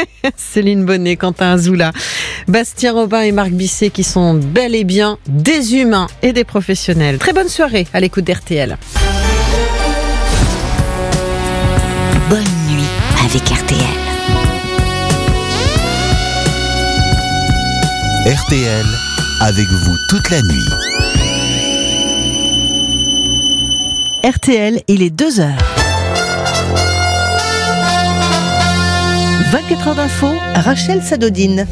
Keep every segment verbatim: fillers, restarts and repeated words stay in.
Céline Bonnet, Quentin Azoula, Bastien Robin et Marc Bisset qui sont bel et bien des humains et des professionnels. Très bonne soirée à l'écoute d'R T L. Bonne nuit avec R T L. R T L, avec vous toute la nuit. R T L, il est deux heures. vingt-quatre heures d'info, Rachel Sadodine.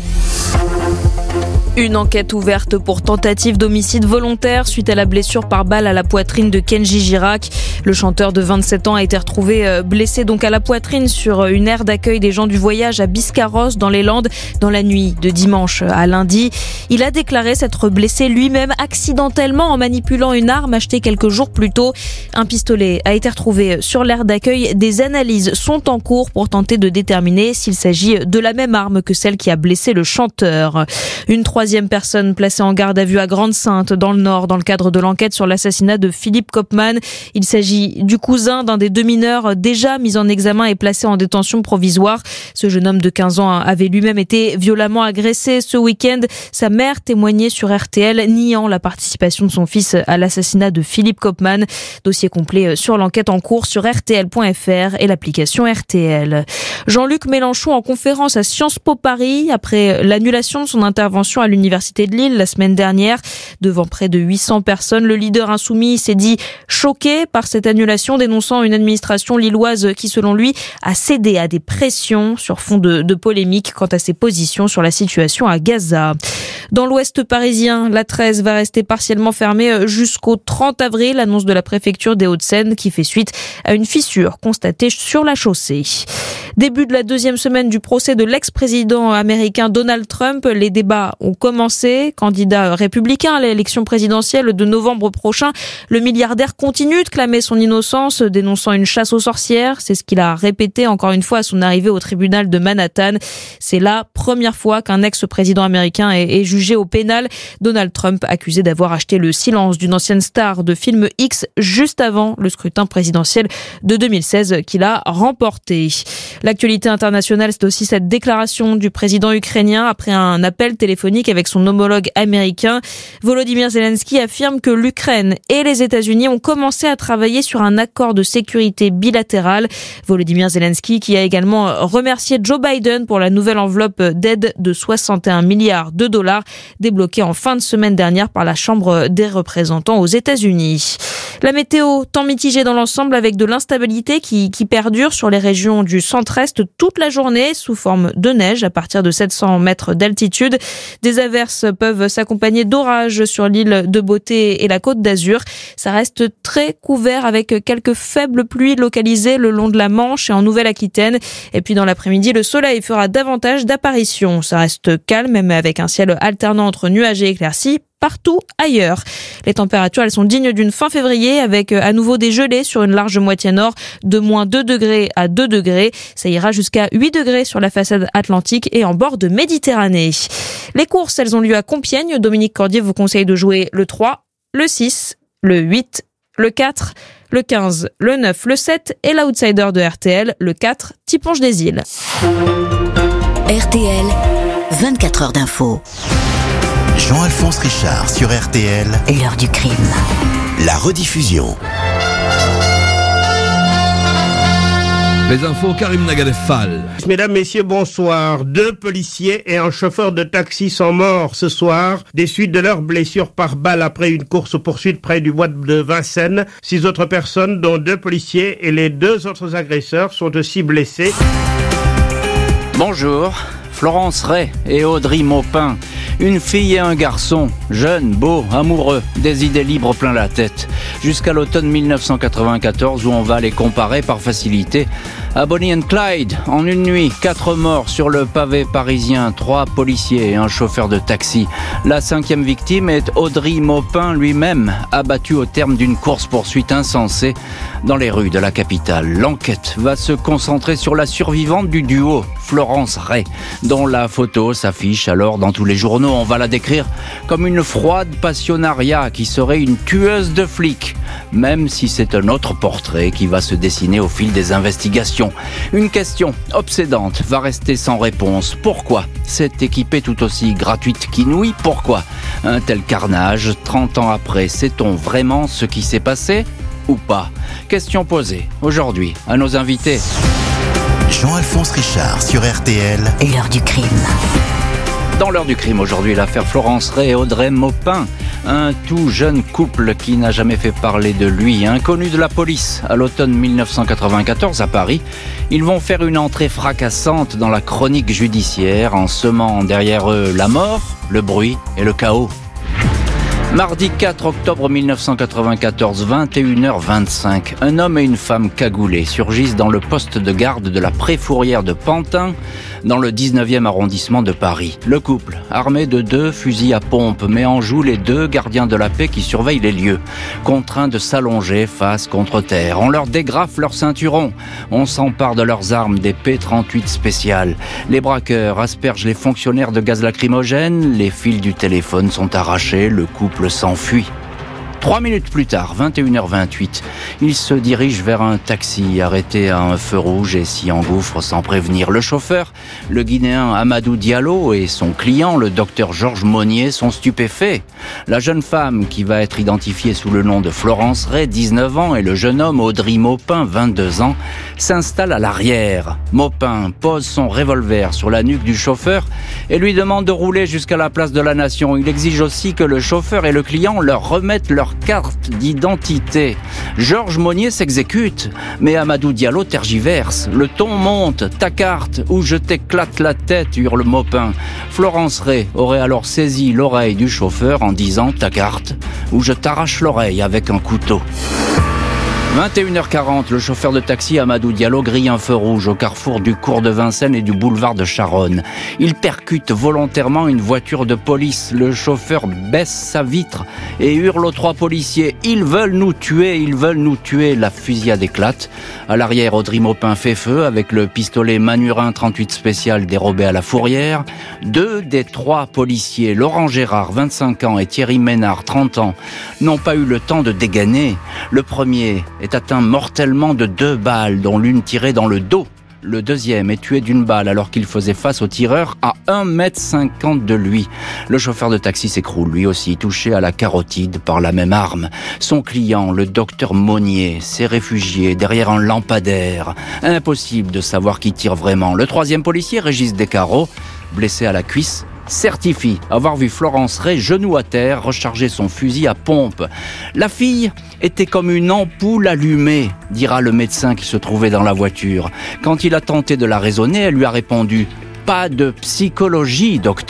Une enquête ouverte pour tentative d'homicide volontaire suite à la blessure par balle à la poitrine de Kenji Girac. Le chanteur de vingt-sept ans a été retrouvé blessé donc à la poitrine sur une aire d'accueil des gens du voyage à Biscarrosse dans les Landes dans la nuit de dimanche à lundi. Il a déclaré s'être blessé lui-même accidentellement en manipulant une arme achetée quelques jours plus tôt. Un pistolet a été retrouvé sur l'aire d'accueil. Des analyses sont en cours pour tenter de déterminer s'il s'agit de la même arme que celle qui a blessé le chanteur. Une troisième personne placée en garde à vue à Grande-Synthe dans le Nord dans le cadre de l'enquête sur l'assassinat de Philippe Kopman. Il s'agit du cousin d'un des deux mineurs déjà mis en examen et placé en détention provisoire. Ce jeune homme de quinze ans avait lui-même été violemment agressé ce week-end. Sa mère témoignait sur R T L, niant la participation de son fils à l'assassinat de Philippe Kopman. Dossier complet sur l'enquête en cours sur R T L point F R et l'application R T L. Jean-Luc Mélenchon en conférence à Sciences Po Paris après l'annulation de son intervention à l'Université de Lille la semaine dernière. Devant près de huit cents personnes, le leader insoumis s'est dit choqué par cette annulation, dénonçant une administration lilloise qui, selon lui, a cédé à des pressions sur fond de, de polémique quant à ses positions sur la situation à Gaza. Dans l'ouest parisien, l'A treize va rester partiellement fermée jusqu'au trente avril, annonce de la préfecture des Hauts-de-Seine qui fait suite à une fissure constatée sur la chaussée. Début de la deuxième semaine du procès de l'ex-président américain Donald Trump. Les débats ont commencé. Candidat républicain à l'élection présidentielle de novembre prochain, le milliardaire continue de clamer son innocence, dénonçant une chasse aux sorcières. C'est ce qu'il a répété encore une fois à son arrivée au tribunal de Manhattan. C'est la première fois qu'un ex-président américain est, est jugé au pénal. Donald Trump accusé d'avoir acheté le silence d'une ancienne star de film X juste avant le scrutin présidentiel de deux mille seize qu'il a remporté. L'actualité internationale, c'est aussi cette déclaration du président ukrainien après un appel téléphonique avec son homologue américain. Volodymyr Zelensky affirme que l'Ukraine et les États-Unis ont commencé à travailler sur un accord de sécurité bilatéral. Volodymyr Zelensky qui a également remercié Joe Biden pour la nouvelle enveloppe d'aide de soixante et un milliards de dollars débloquée en fin de semaine dernière par la Chambre des représentants aux États-Unis. La météo, temps mitigé dans l'ensemble avec de l'instabilité qui, qui perdure sur les régions du centre-est toute la journée sous forme de neige à partir de sept cents mètres d'altitude. Des averses peuvent s'accompagner d'orages sur l'île de Beauté et la Côte d'Azur. Ça reste très couvert avec quelques faibles pluies localisées le long de la Manche et en Nouvelle-Aquitaine. Et puis dans l'après-midi, le soleil fera davantage d'apparitions. Ça reste calme, même avec un ciel alternant entre nuages et éclaircies partout ailleurs. Les températures, elles sont dignes d'une fin février avec à nouveau des gelées sur une large moitié nord de moins deux degrés à deux degrés. Ça ira jusqu'à huit degrés sur la façade atlantique et en bord de Méditerranée. Les courses, elles ont lieu à Compiègne. Dominique Cordier vous conseille de jouer le trois, le six, le huit, le quatre, le quinze, le neuf, le sept et l'outsider de R T L, le quatre, Tiponge des Îles. R T L, vingt-quatre heures d'info. Jean-Alphonse Richard sur R T L. L'heure du crime. La rediffusion. Les infos, Karim Nagadefal. Mesdames, Messieurs, bonsoir. Deux policiers et un chauffeur de taxi sont morts ce soir des suites de leurs blessures par balle après une course-poursuite près du bois de Vincennes. Six autres personnes, dont deux policiers et les deux autres agresseurs, sont aussi blessés. Bonjour, Florence Ray et Audrey Maupin. Une fille et un garçon, jeunes, beaux, amoureux, des idées libres plein la tête. Jusqu'à l'automne mille neuf cent quatre-vingt-quatorze où on va les comparer par facilité à Bonnie and Clyde. En une nuit, quatre morts sur le pavé parisien, trois policiers et un chauffeur de taxi. La cinquième victime est Audrey Maupin lui-même, abattu au terme d'une course-poursuite insensée dans les rues de la capitale. L'enquête va se concentrer sur la survivante du duo, Florence Ray, dont la photo s'affiche alors dans tous les journaux. On va la décrire comme une froide passionnariat qui serait une tueuse de flics, même si c'est un autre portrait qui va se dessiner au fil des investigations. question. Une question obsédante va rester sans réponse. Pourquoi cette équipée tout aussi gratuite qu'inouïe? Pourquoi un tel carnage? trente ans après, sait-on vraiment ce qui s'est passé ou pas? Question posée aujourd'hui à nos invités. Jean-Alphonse Richard sur R T L. L'heure du crime. Dans l'heure du crime aujourd'hui, l'affaire Florence Ray et Audrey Maupin. Un tout jeune couple qui n'a jamais fait parler de lui, inconnu de la police. À l'automne mille neuf cent quatre-vingt-quatorze à Paris, ils vont faire une entrée fracassante dans la chronique judiciaire en semant derrière eux la mort, le bruit et le chaos. Mardi quatre octobre mille neuf cent quatre-vingt-quatorze, vingt et une heures vingt-cinq, un homme et une femme cagoulés surgissent dans le poste de garde de la Préfourrière de Pantin, dans le dix-neuvième arrondissement de Paris. Le couple, armé de deux fusils à pompe, met en joue les deux gardiens de la paix qui surveillent les lieux, contraints de s'allonger face contre terre. On leur dégrafe leurs ceinturons, on s'empare de leurs armes, des P trente-huit spéciales. Les braqueurs aspergent les fonctionnaires de gaz lacrymogène, les fils du téléphone sont arrachés, le couple s'enfuit. Trois minutes plus tard, vingt et une heures vingt-huit, il se dirige vers un taxi arrêté à un feu rouge et s'y engouffre sans prévenir. Le chauffeur, le Guinéen Amadou Diallo, et son client, le docteur Georges Monnier, sont stupéfaits. La jeune femme, qui va être identifiée sous le nom de Florence Ray, dix-neuf ans, et le jeune homme Audrey Maupin, vingt-deux ans, s'installent à l'arrière. Maupin pose son revolver sur la nuque du chauffeur et lui demande de rouler jusqu'à la place de la Nation. Il exige aussi que le chauffeur et le client leur remettent leur carte d'identité. Georges Monnier s'exécute, mais Amadou Diallo tergiverse. Le ton monte. Ta carte ou je t'éclate la tête, hurle Maupin. Florence Ray aurait alors saisi l'oreille du chauffeur en disant ta carte ou je t'arrache l'oreille avec un couteau. vingt et une heures quarante, le chauffeur de taxi Amadou Diallo grille un feu rouge au carrefour du cours de Vincennes et du boulevard de Charonne. Il percute volontairement une voiture de police. Le chauffeur baisse sa vitre et hurle aux trois policiers « Ils veulent nous tuer, ils veulent nous tuer !» La fusillade éclate. À l'arrière, Audrey Maupin fait feu avec le pistolet Manurin trente-huit spécial dérobé à la fourrière. Deux des trois policiers, Laurent Gérard, vingt-cinq ans, et Thierry Ménard, trente ans, n'ont pas eu le temps de dégainer. Le premier est atteint mortellement de deux balles, dont l'une tirée dans le dos. Le deuxième est tué d'une balle alors qu'il faisait face au tireur à un mètre cinquante de lui. Le chauffeur de taxi s'écroule, lui aussi touché à la carotide par la même arme. Son client, le docteur Monnier, s'est réfugié derrière un lampadaire. Impossible de savoir qui tire vraiment. Le troisième policier, Régis Descarreaux, blessé à la cuisse, certifie avoir vu Florence Ray genou à terre recharger son fusil à pompe. La fille était comme une ampoule allumée, dira le médecin qui se trouvait dans la voiture. Quand il a tenté de la raisonner, elle lui a répondu « Pas de psychologie, docteur ».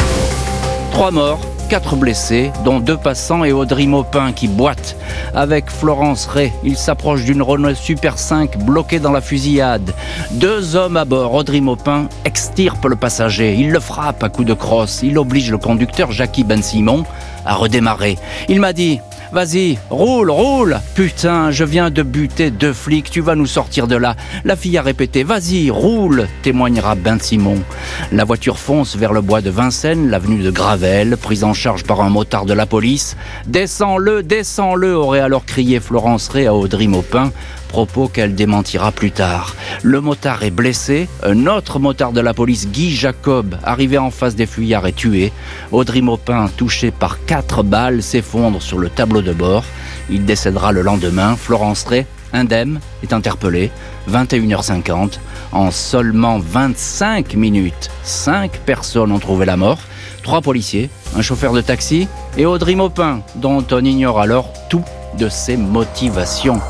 Trois morts, quatre blessés, dont deux passants et Audrey Maupin qui boite. Avec Florence Ray, il s'approche d'une Renault Super cinq bloquée dans la fusillade. Deux hommes à bord. Audrey Maupin extirpe le passager. Il le frappe à coups de crosse. Il oblige le conducteur Jackie Ben Simon à redémarrer. Il m'a dit « Vas-y, roule, roule !»« Putain, je viens de buter deux flics, tu vas nous sortir de là. » La fille a répété « Vas-y, roule !» témoignera Ben Simon. La voiture fonce vers le bois de Vincennes, l'avenue de Gravelle, prise en charge par un motard de la police. « Descends-le, descends-le !» aurait alors crié Florence Ray à Audrey Maupin, propos qu'elle démentira plus tard. Le motard est blessé. Un autre motard de la police, Guy Jacob, arrivé en face des fuyards, est tué. Audrey Maupin, touché par quatre balles, s'effondre sur le tableau de bord. Il décédera le lendemain. Florence Ray, indemne, est interpellée. vingt et une heures cinquante. En seulement vingt-cinq minutes, cinq personnes ont trouvé la mort. Trois policiers, un chauffeur de taxi et Audrey Maupin, dont on ignore alors tout de ses motivations.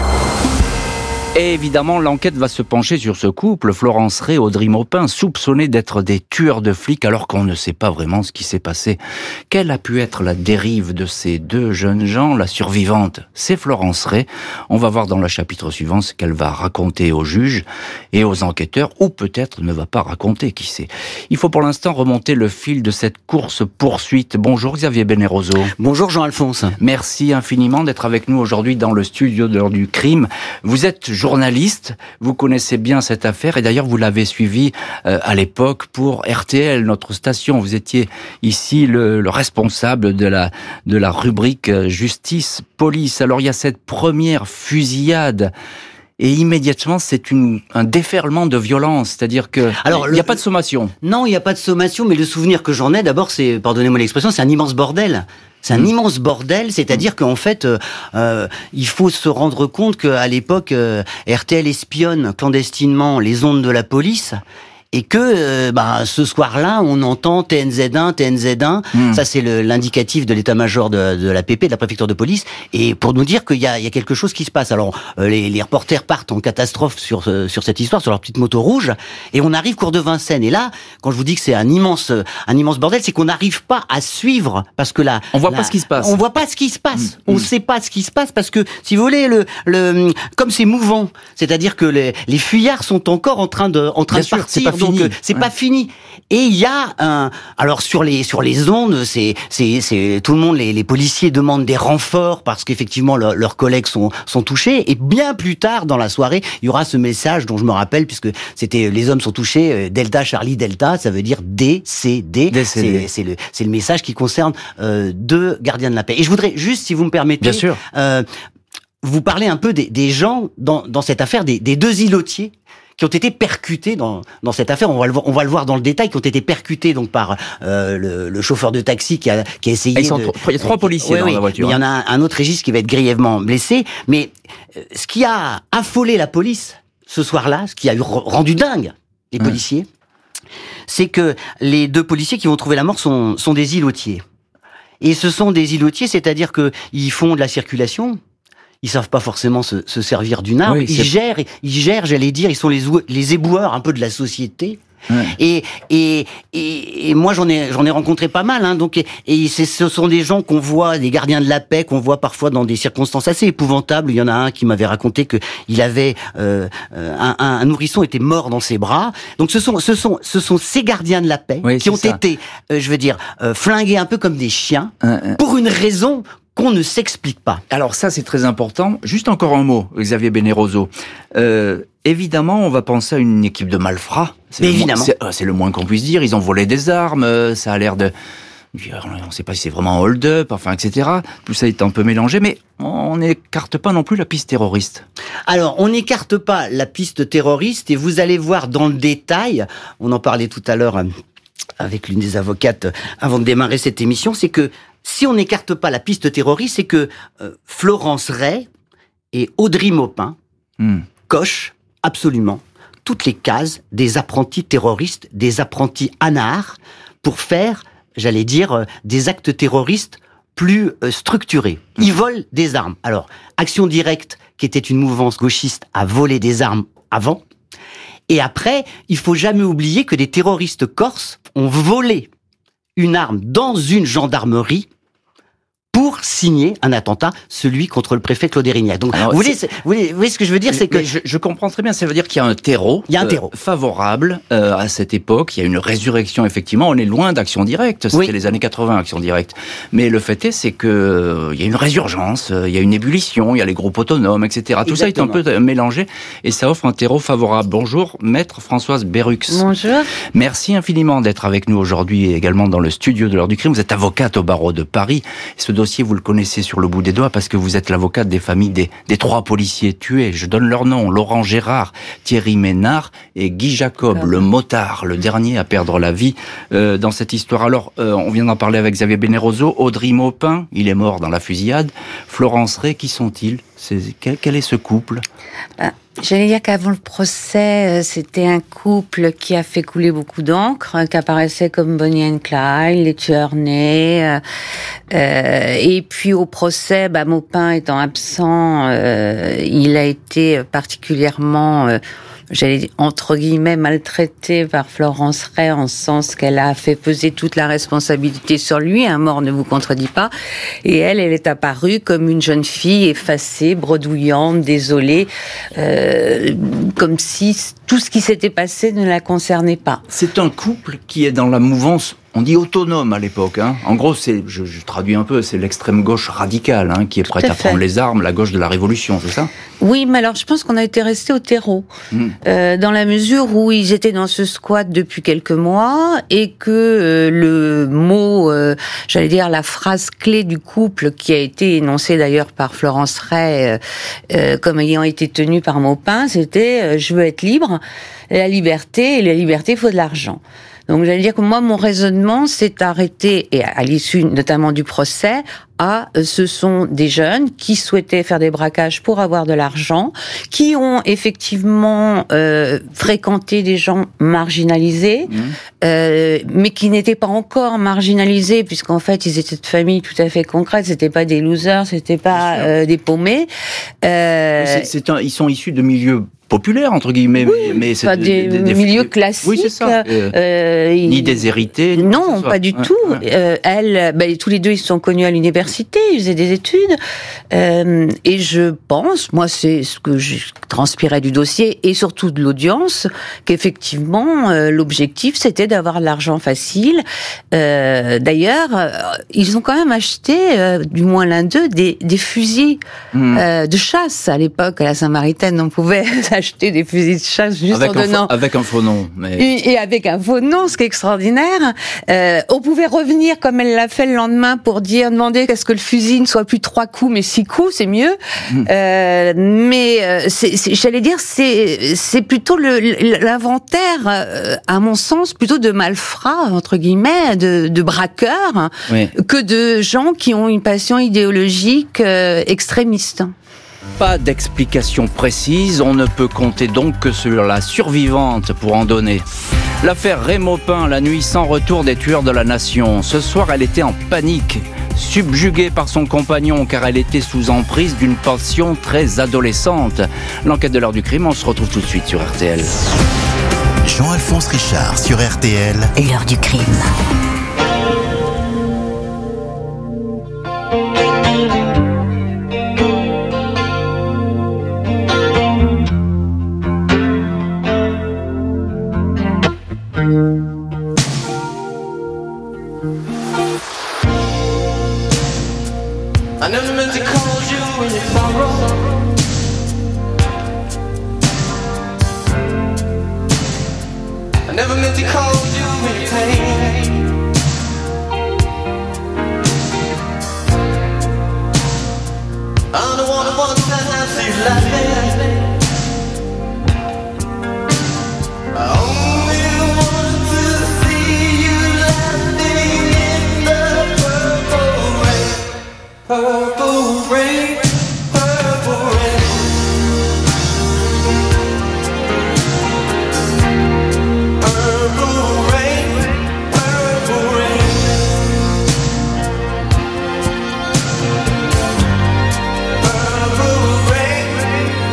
Et évidemment, l'enquête va se pencher sur ce couple, Florence Ray et Audrey Maupin, soupçonnés d'être des tueurs de flics alors qu'on ne sait pas vraiment ce qui s'est passé. Quelle a pu être la dérive de ces deux jeunes gens? La survivante, c'est Florence Ray. On va voir dans le chapitre suivant ce qu'elle va raconter aux juges et aux enquêteurs, ou peut-être ne va pas raconter, qui sait. Il faut pour l'instant remonter le fil de cette course-poursuite. Bonjour Xavier Beneroso. Bonjour Jean-Alphonse. Merci infiniment d'être avec nous aujourd'hui dans le studio de l'heure du crime. Vous êtes journaliste, vous connaissez bien cette affaire et d'ailleurs vous l'avez suivi euh, à l'époque pour R T L, notre station. Vous étiez ici le, le responsable de la, de la rubrique Justice Police. Alors il y a cette première fusillade Et immédiatement, c'est une, un déferlement de violence, c'est-à-dire que Alors, il n'y a le, pas de sommation. Non, il n'y a pas de sommation, mais le souvenir que j'en ai, d'abord, c'est, pardonnez-moi l'expression, c'est un immense bordel. C'est un mmh. immense bordel, c'est-à-dire qu'en fait, euh, euh, il faut se rendre compte qu'à l'époque, euh, R T L espionne clandestinement les ondes de la police. Et que euh, bah, ce soir-là, on entend T N Z un, T N Z un. Mmh. Ça, c'est le, l'indicatif de l'état-major de, de la P P, de la préfecture de police, et pour nous dire qu'il y a, il y a quelque chose qui se passe. Alors, euh, les, les reporters partent en catastrophe sur euh, sur cette histoire, sur leur petite moto rouge, et on arrive cours de Vincennes. Et là, quand je vous dis que c'est un immense un immense bordel, c'est qu'on n'arrive pas à suivre parce que là, on voit la, pas ce qui se passe. On voit pas ce qui se passe. Mmh. On mmh. sait pas ce qui se passe parce que, si vous voulez, le le comme c'est mouvant, c'est-à-dire que les les fuyards sont encore en train de en train Bien de sûr, partir. c'est pas donc fini. c'est ouais. pas fini. Et il y a un, alors sur les sur les ondes, c'est c'est c'est tout le monde, les, les policiers demandent des renforts parce qu'effectivement le, leurs collègues sont sont touchés. Et bien plus tard dans la soirée, il y aura ce message dont je me rappelle puisque c'était les hommes sont touchés, Delta Charlie Delta, ça veut dire décédé. C'est c'est le c'est le message qui concerne euh, deux gardiens de la paix. Et je voudrais juste, si vous me permettez, bien sûr, euh, vous parler un peu des, des gens dans dans cette affaire, des, des deux îlotiers qui ont été percutés dans dans cette affaire. On va le voir, on va le voir dans le détail, qui ont été percutés donc par euh, le, le chauffeur de taxi qui a qui a essayé. Ils sont de, trois, il y a trois policiers oui, dans oui, la voiture. Il y en a un autre Régis qui va être grièvement blessé. Mais euh, ce qui a affolé la police ce soir-là, ce qui a eu rendu dingue les mmh. policiers, c'est que les deux policiers qui vont trouver la mort sont sont des îlotiers. Et ce sont des îlotiers, c'est-à-dire que ils font de la circulation. Ils savent pas forcément se, se servir d'une arme. Oui, ils gèrent, ils gèrent, j'allais dire, ils sont les, les éboueurs un peu de la société. Ouais. Et, et, et, et moi, j'en ai, j'en ai rencontré pas mal, hein, donc, et, et c'est, ce sont des gens qu'on voit, des gardiens de la paix, qu'on voit parfois dans des circonstances assez épouvantables. Il y en a un qui m'avait raconté que il avait, euh, un, un, un nourrisson était mort dans ses bras. Donc, ce sont, ce sont, ce sont ces gardiens de la paix oui, qui ont ça. été, euh, je veux dire, euh, flingués un peu comme des chiens, euh, euh. pour une raison qu'on ne s'explique pas. Alors ça, c'est très important. Juste encore un mot, Xavier Beneroso. Euh, évidemment, on va penser à une équipe de malfrats. C'est Mais le évidemment. Moins, c'est, c'est le moins qu'on puisse dire. Ils ont volé des armes, ça a l'air de... On ne sait pas si c'est vraiment un hold-up, enfin, et cetera. Tout ça est un peu mélangé, mais on n'écarte pas non plus la piste terroriste. Alors, on n'écarte pas la piste terroriste, et vous allez voir dans le détail, on en parlait tout à l'heure avec l'une des avocates avant de démarrer cette émission, c'est que si on n'écarte pas la piste terroriste, c'est que euh, Florence Ray et Audrey Maupin mmh. cochent absolument toutes les cases des apprentis terroristes, des apprentis anards, pour faire, j'allais dire, euh, des actes terroristes plus euh, structurés. Ils mmh. volent des armes. Alors, Action Directe, qui était une mouvance gauchiste, a volé des armes avant. Et après, il faut jamais oublier que des terroristes corses ont volé une arme dans une gendarmerie pour signer un attentat, celui contre le préfet Claude Érignac. Donc, Alors, vous, voulez, vous, voulez, vous voyez ce que je veux dire, c'est que... Je, je comprends très bien, ça veut dire qu'il y a un terreau, il y a un terreau. Euh, favorable euh, à cette époque, il y a une résurrection, effectivement, on est loin d'Action Directe, c'était oui. les années quatre-vingts, Action Directe. Mais le fait est, c'est que euh, il y a une résurgence, euh, il y a une ébullition, il y a les groupes autonomes, et cetera. Tout Exactement. Ça est un peu mélangé, et ça offre un terreau favorable. Bonjour, maître Françoise Berrux. Bonjour. Merci infiniment d'être avec nous aujourd'hui, et également dans le studio de l'heure du crime. Vous êtes avocate au barreau de Paris. Ce dossier, vous le connaissez sur le bout des doigts parce que vous êtes l'avocate des familles des, des trois policiers tués. Je donne leur nom: Laurent Gérard, Thierry Ménard et Guy Jacob, ah. le motard, le dernier à perdre la vie euh, dans cette histoire. Alors, euh, on vient d'en parler avec Xavier Beneroso. Audrey Maupin, il est mort dans la fusillade. Florence Ray, qui sont-ils? C'est, quel, quel est ce couple? ah. J'allais dire qu'avant le procès, c'était un couple qui a fait couler beaucoup d'encre, qui apparaissait comme Bonnie and Clyde, les tueurs nés. Euh, euh, et puis au procès, bah, Maupin étant absent, euh, il a été particulièrement... Euh, j'allais dire, entre guillemets, maltraitée par Florence Ray, en ce sens qu'elle a fait peser toute la responsabilité sur lui. Un mort ne vous contredit pas. Et elle, elle est apparue comme une jeune fille effacée, bredouillante, désolée, euh, comme si tout ce qui s'était passé ne la concernait pas. C'est un couple qui est dans la mouvance on dit autonome à l'époque. Hein. En gros, c'est, je, je traduis un peu, c'est l'extrême gauche radicale hein, qui est prête à, à prendre les armes, la gauche de la Révolution, c'est ça ? Oui, mais alors je pense qu'on a été resté au terreau, mmh. euh, dans la mesure où ils étaient dans ce squat depuis quelques mois et que euh, le mot, euh, j'allais dire la phrase clé du couple qui a été énoncée d'ailleurs par Florence Ray euh, euh, comme ayant été tenue par Maupin, c'était euh, « je veux être libre ». La liberté, et la liberté, il faut de l'argent. Donc, j'allais dire que moi, mon raisonnement s'est arrêté, et à l'issue notamment du procès, à ce sont des jeunes qui souhaitaient faire des braquages pour avoir de l'argent, qui ont effectivement euh, fréquenté des gens marginalisés, mmh. euh, mais qui n'étaient pas encore marginalisés, puisqu'en fait, ils étaient de familles tout à fait concrètes, c'était pas des losers, c'était pas euh, des paumés. Euh... C'est, c'est un, ils sont issus de milieux populaire entre guillemets, oui, mais, mais c'est pas des, des, des milieux des, classiques. Oui, c'est ça. Euh, euh, ni il... déshérités. Ni non, pas du ouais, tout. Ouais. Euh, elle, bah, tous les deux, ils se sont connus à l'université, ils faisaient des études, euh, et je pense, moi, c'est ce que je transpirais du dossier et surtout de l'audience, qu'effectivement, euh, l'objectif, c'était d'avoir de l'argent facile. Euh, d'ailleurs, euh, ils ont quand même acheté, euh, du moins l'un d'eux, des, des fusils mmh. euh, de chasse à l'époque à la Saint-Maritaine. On pouvait acheter des fusils de chasse juste avec en donnant... Un faux, avec un faux nom. Mais... Et, et avec un faux nom, ce qui est extraordinaire. Euh, on pouvait revenir, comme elle l'a fait le lendemain, pour dire, demander qu'est-ce que le fusil ne soit plus trois coups, mais six coups, c'est mieux. Mmh. Euh, mais euh, c'est, c'est, j'allais dire, c'est, c'est plutôt le, l'inventaire, euh, à mon sens, plutôt de malfrats, entre guillemets, de, de braqueurs, oui. que de gens qui ont une passion idéologique euh, extrémiste. Pas d'explication précise, on ne peut compter donc que sur la survivante pour en donner. L'affaire Ray Maupin, la nuit sans retour des tueurs de la nation. Ce soir, elle était en panique, subjuguée par son compagnon car elle était sous emprise d'une passion très adolescente. L'enquête de l'heure du crime, on se retrouve tout de suite sur R T L. Jean-Alphonse Richard sur R T L. L'heure du crime. I never meant to call you when you sorrow. I never meant to call you when you pain. I'm the one who wants to see you laughing. I only want to see you laughing in the purple rain. Purple rain, purple rain. Purple rain, purple rain. Purple rain,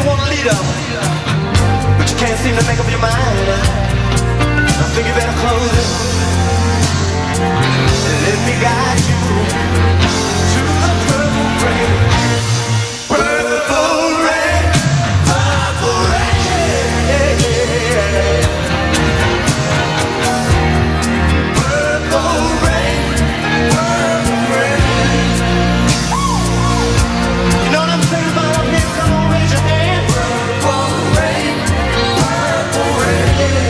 wanna lead up, but you can't seem to make up your mind. I think you better close it and let me guide you to the purple rain. Purple rain, purple rain, yeah, yeah. Purple rain, purple rain. You know what I'm saying about up here? Come on, raise your hand. Purple rain, purple rain.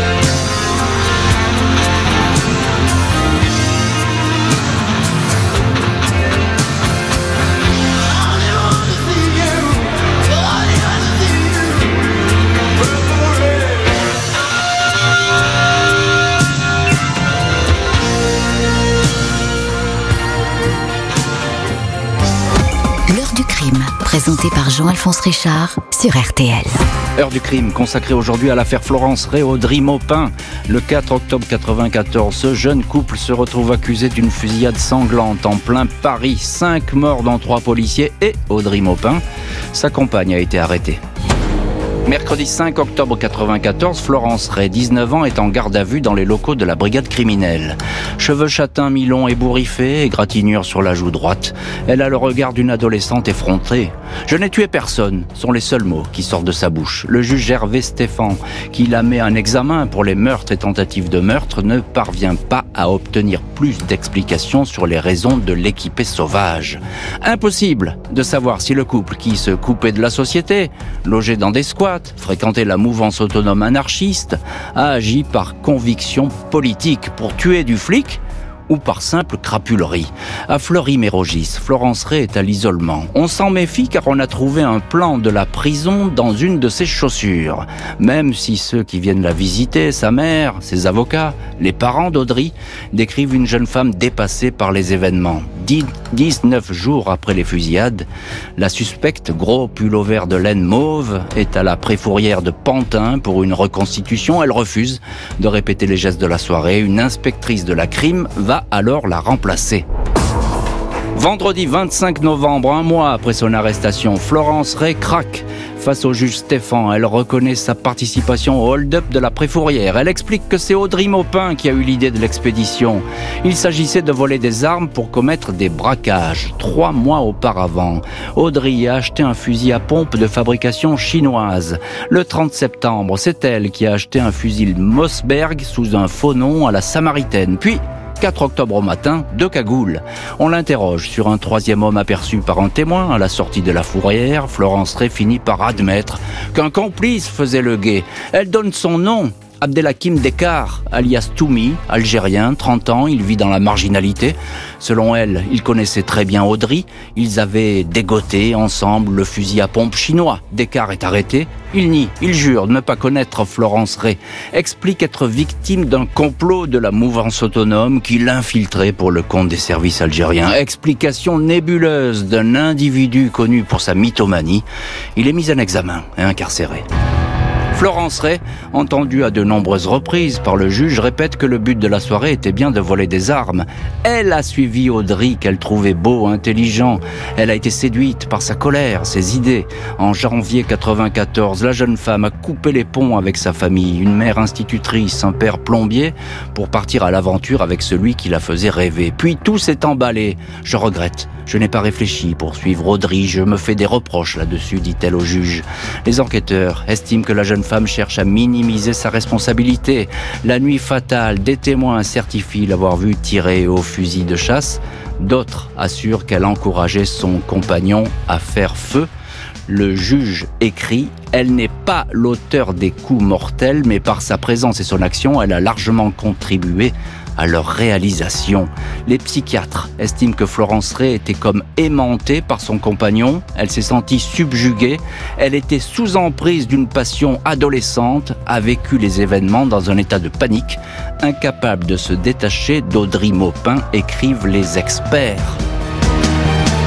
Présenté par Jean-Alphonse Richard sur R T L. Heure du crime consacrée aujourd'hui à l'affaire Florence Ray Audry Maupin. Le quatre octobre quatre-vingt-quatorze, ce jeune couple se retrouve accusé d'une fusillade sanglante en plein Paris. Cinq morts dont trois policiers et Audry Maupin. Sa compagne a été arrêtée. Mercredi cinq octobre quatre-vingt-quatorze, Florence Ray, dix-neuf ans, est en garde à vue dans les locaux de la brigade criminelle. Cheveux châtains mi-longs ébouriffés, égratignure sur la joue droite. Elle a le regard d'une adolescente effrontée. « Je n'ai tué personne » sont les seuls mots qui sortent de sa bouche. Le juge Hervé Stéphan, qui la met en examen pour les meurtres et tentatives de meurtre, ne parvient pas à obtenir plus d'explications sur les raisons de l'équipée sauvage. Impossible de savoir si le couple qui se coupait de la société, logé dans des squats, fréquentait la mouvance autonome anarchiste, a agi par conviction politique pour tuer du flic ou par simple crapulerie. À Fleury-Mérogis, Florence Ray est à l'isolement. On s'en méfie car on a trouvé un plan de la prison dans une de ses chaussures. Même si ceux qui viennent la visiter, sa mère, ses avocats, les parents d'Audry, décrivent une jeune femme dépassée par les événements. dix-neuf jours après les fusillades, la suspecte, gros pull-over de laine mauve, est à la préfourrière de Pantin pour une reconstitution. Elle refuse de répéter les gestes de la soirée. Une inspectrice de la crime va alors la remplacer. Vendredi vingt-cinq novembre, un mois après son arrestation, Florence Ray craque face au juge Stéphan. Elle reconnaît sa participation au hold-up de la Préfourrière. Elle explique que c'est Audry Maupin qui a eu l'idée de l'expédition. Il s'agissait de voler des armes pour commettre des braquages. Trois mois auparavant, Audry a acheté un fusil à pompe de fabrication chinoise. Le trente septembre, c'est elle qui a acheté un fusil Mossberg sous un faux nom à la Samaritaine. Puis, quatre octobre au matin, deux cagoules. On l'interroge sur un troisième homme aperçu par un témoin à la sortie de la fourrière. Florence Ray finit par admettre qu'un complice faisait le guet. Elle donne son nom. Abdelhakim Dekar, alias Toumi, algérien, trente ans, il vit dans la marginalité. Selon elle, il connaissait très bien Audry. Ils avaient dégoté ensemble le fusil à pompe chinois. Dekar est arrêté. Il nie, il jure de ne pas connaître Florence Ray. Explique être victime d'un complot de la mouvance autonome qui l'infiltrait pour le compte des services algériens. Explication nébuleuse d'un individu connu pour sa mythomanie. Il est mis en examen et incarcéré. Florence Ray, entendue à de nombreuses reprises par le juge, répète que le but de la soirée était bien de voler des armes. Elle a suivi Audry, qu'elle trouvait beau, intelligent. Elle a été séduite par sa colère, ses idées. En janvier quatre-vingt-quatorze, la jeune femme a coupé les ponts avec sa famille, une mère institutrice, un père plombier, pour partir à l'aventure avec celui qui la faisait rêver. Puis tout s'est emballé. Je regrette. Je n'ai pas réfléchi pour suivre Audry, je me fais des reproches là-dessus, dit-elle au juge. Les enquêteurs estiment que la jeune femme cherche à minimiser sa responsabilité. La nuit fatale, des témoins certifient l'avoir vue tirer au fusil de chasse. D'autres assurent qu'elle encourageait son compagnon à faire feu. Le juge écrit « Elle n'est pas l'auteur des coups mortels, mais par sa présence et son action, elle a largement contribué à leur réalisation. » Les psychiatres estiment que Florence Ray était comme aimantée par son compagnon. Elle s'est sentie subjuguée. Elle était sous emprise d'une passion adolescente, a vécu les événements dans un état de panique. Incapable de se détacher d'Audry Maupin, écrivent les experts.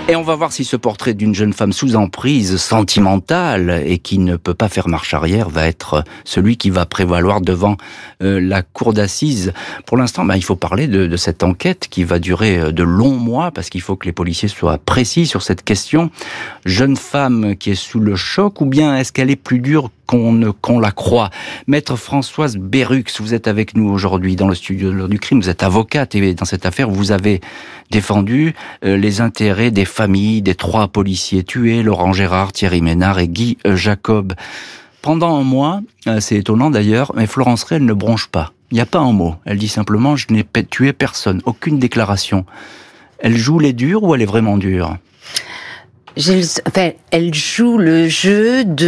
Et on va voir si ce portrait d'une jeune femme sous emprise sentimentale et qui ne peut pas faire marche arrière va être celui qui va prévaloir devant euh, la cour d'assises. Pour l'instant, ben, il faut parler de, de cette enquête qui va durer de longs mois parce qu'il faut que les policiers soient précis sur cette question. Jeune femme qui est sous le choc ou bien est-ce qu'elle est plus dure qu'on ne, qu'on la croit? Maître Françoise Berrux, vous êtes avec nous aujourd'hui dans le studio de l'heure du crime. Vous êtes avocate et dans cette affaire, vous avez défendu euh, les intérêts des familles des trois policiers tués, Laurent Gérard, Thierry Ménard et Guy euh, Jacob. Pendant un mois, euh, c'est étonnant d'ailleurs, mais Florence Ray, elle ne bronche pas. Il n'y a pas un mot. Elle dit simplement « je n'ai tué personne », aucune déclaration. Elle joue les durs ou elle est vraiment dure ? J'ai le- enfin, elle joue le jeu de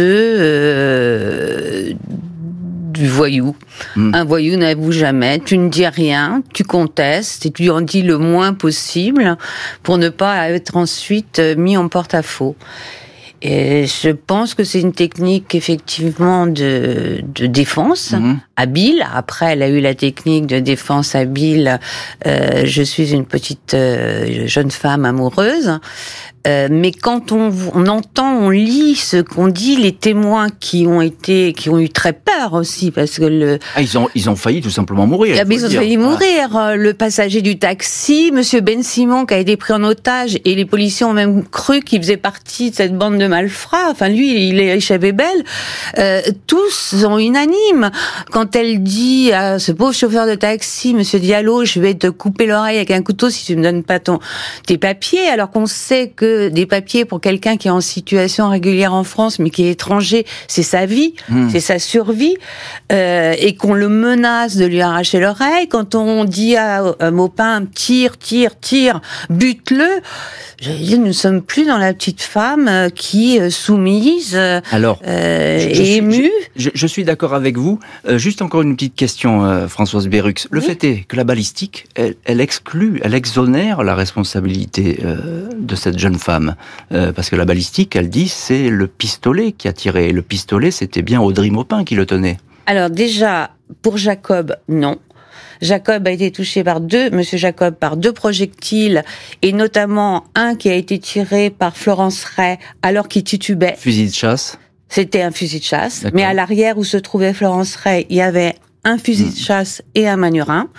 euh, du voyou. Mm. Un voyou n'avoue jamais. Tu ne dis rien, tu contestes et tu en dis le moins possible pour ne pas être ensuite mis en porte-à-faux. Et je pense que c'est une technique effectivement de, de défense Mhm. habile. Après, elle a eu la technique de défense habile. Euh, je suis une petite euh, jeune femme amoureuse. Euh, mais quand on, on entend, on lit ce qu'on dit, les témoins qui ont été, qui ont eu très peur aussi, parce que le, Ah, ils ont, ils ont failli tout simplement mourir. ah, il mais faut ils ont le dire. failli Voilà. mourir. Euh, Le passager du taxi, Monsieur Ben Simon, qui a été pris en otage, et les policiers ont même cru qu'il faisait partie de cette bande de malfrats. Enfin, lui, il est échappé belle. Euh, tous sont unanimes. Quand elle dit à ce pauvre chauffeur de taxi, Monsieur Diallo, je vais te couper l'oreille avec un couteau si tu me donnes pas ton tes papiers, alors qu'on sait que des papiers pour quelqu'un qui est en situation régulière en France, mais qui est étranger, c'est sa vie, Mmh. c'est sa survie, euh, et qu'on le menace de lui arracher l'oreille. Quand on dit à, à Maupin, tire, tire, tire, bute-le, je veux dire, nous ne sommes plus dans la petite femme euh, qui, euh, soumise, euh, Alors, euh, je- je et suis- émue. Je, je suis d'accord avec vous. Euh, juste encore une petite question, euh, Françoise Berrux. Le Oui. fait est que la balistique, elle, elle exclut, elle exonère la responsabilité euh, de cette jeune femme. Euh, parce que la balistique, elle dit, c'est le pistolet qui a tiré. Et le pistolet, c'était bien Audrey Maupin qui le tenait. Alors déjà, pour Jacob, non. Jacob a été touché par deux, Monsieur Jacob, par deux projectiles, et notamment un qui a été tiré par Florence Ray alors qu'il titubait. Fusil de chasse. C'était un fusil de chasse, D'accord. mais à l'arrière où se trouvait Florence Ray, il y avait un fusil Hmm. de chasse et un manurin.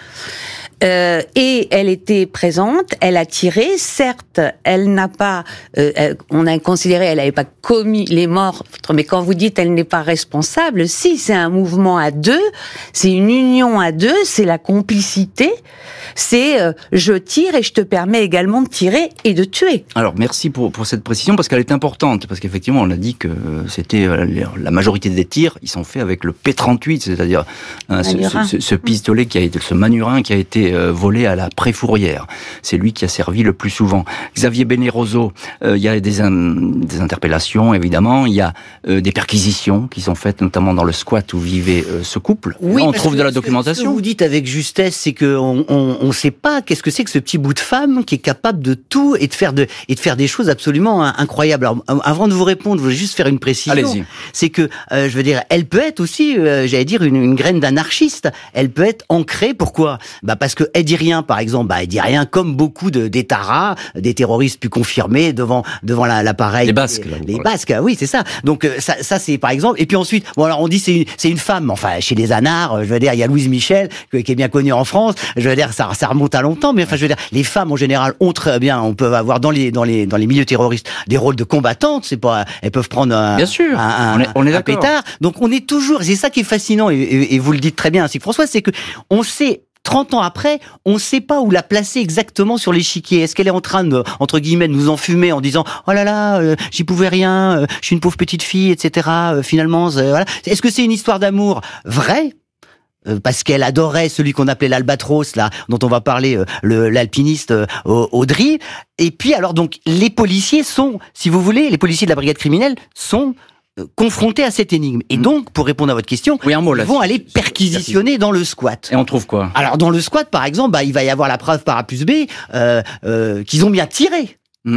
Euh, et elle était présente, elle a tiré. Certes, elle n'a pas, euh, elle- on a considéré, elle n'avait pas commis les morts. Mais quand vous dites, elle n'est pas responsable, si c'est un mouvement à deux, c'est une union à deux, c'est la complicité. C'est euh, je tire et je te permets également de tirer et de tuer. Alors, merci pour, pour cette précision, parce qu'elle est importante. Parce qu'effectivement, on a dit que c'était euh, la majorité des tirs, ils sont faits avec le P trente-huit, c'est-à-dire hein, ce, Manurin. ce- ce pistolet qui a été, ce manurin qui a été euh, volé à la Préfourrière. C'est lui qui a servi le plus souvent. Xavier Beneroso, euh, il y a des, in- des interpellations, évidemment. Il y a euh, des perquisitions qui sont faites, notamment dans le squat où vivait euh, ce couple. Là, on parce trouve que de la ce que- Ce que documentation. vous dites avec justesse, c'est que on, on, on sait pas qu'est-ce que c'est que ce petit bout de femme qui est capable de tout et de faire de et de faire des choses absolument hein, incroyables. Alors, avant de vous répondre, je voulais juste faire une précision. Allez-y. C'est que euh, je veux dire, elle peut être aussi, euh, j'allais dire, une, une graine d'anarchiste. Elle peut être ancrée. Pourquoi ? Bah parce que elle dit rien, par exemple. Bah elle dit rien, comme beaucoup de des taras, des terroristes plus confirmés devant devant la- l'appareil. Les Basques, là, vous Les parlez. Basques, oui, c'est ça. Donc euh, ça, ça c'est par exemple. Et puis ensuite, bon alors on dit c'est une, c'est une femme. Enfin, chez les anards, euh, je veux dire, il y a Louise Michel que- qui est bien connue en France. Je veux dire, ça, ça remonte à longtemps. Mais enfin, je veux dire, les femmes en général ont très bien, on peut avoir dans les dans les dans les milieux terroristes des rôles de combattantes. C'est pas, elles peuvent prendre un, Bien sûr, un, on est- on est un d'accord. pétard. Donc on est toujours. C'est ça qui est fascinant et, et- et vous le dites très bien, c'est que François, c'est que on sait. trente ans après, on ne sait pas où la placer exactement sur l'échiquier. Est-ce qu'elle est en train de, entre guillemets, de nous enfumer en disant « Oh là là, euh, j'y pouvais rien, euh, je suis une pauvre petite fille, et cetera euh, Finalement, euh, voilà. Est-ce que c'est une histoire d'amour vraie ? Euh, parce qu'elle adorait celui qu'on appelait l'albatros, là, dont on va parler, euh, le- l'alpiniste euh, Audrey. Et puis, alors, donc, les policiers sont, si vous voulez, les policiers de la brigade criminelle sont euh, confrontés à cette énigme. Et donc, pour répondre à votre question, Oui, un mot ils là. vont aller perquisitionner dans le squat. Et on trouve quoi ? Alors, dans le squat, par exemple, bah, il va y avoir la preuve par A plus B euh, euh, qu'ils ont bien tiré. Hmm.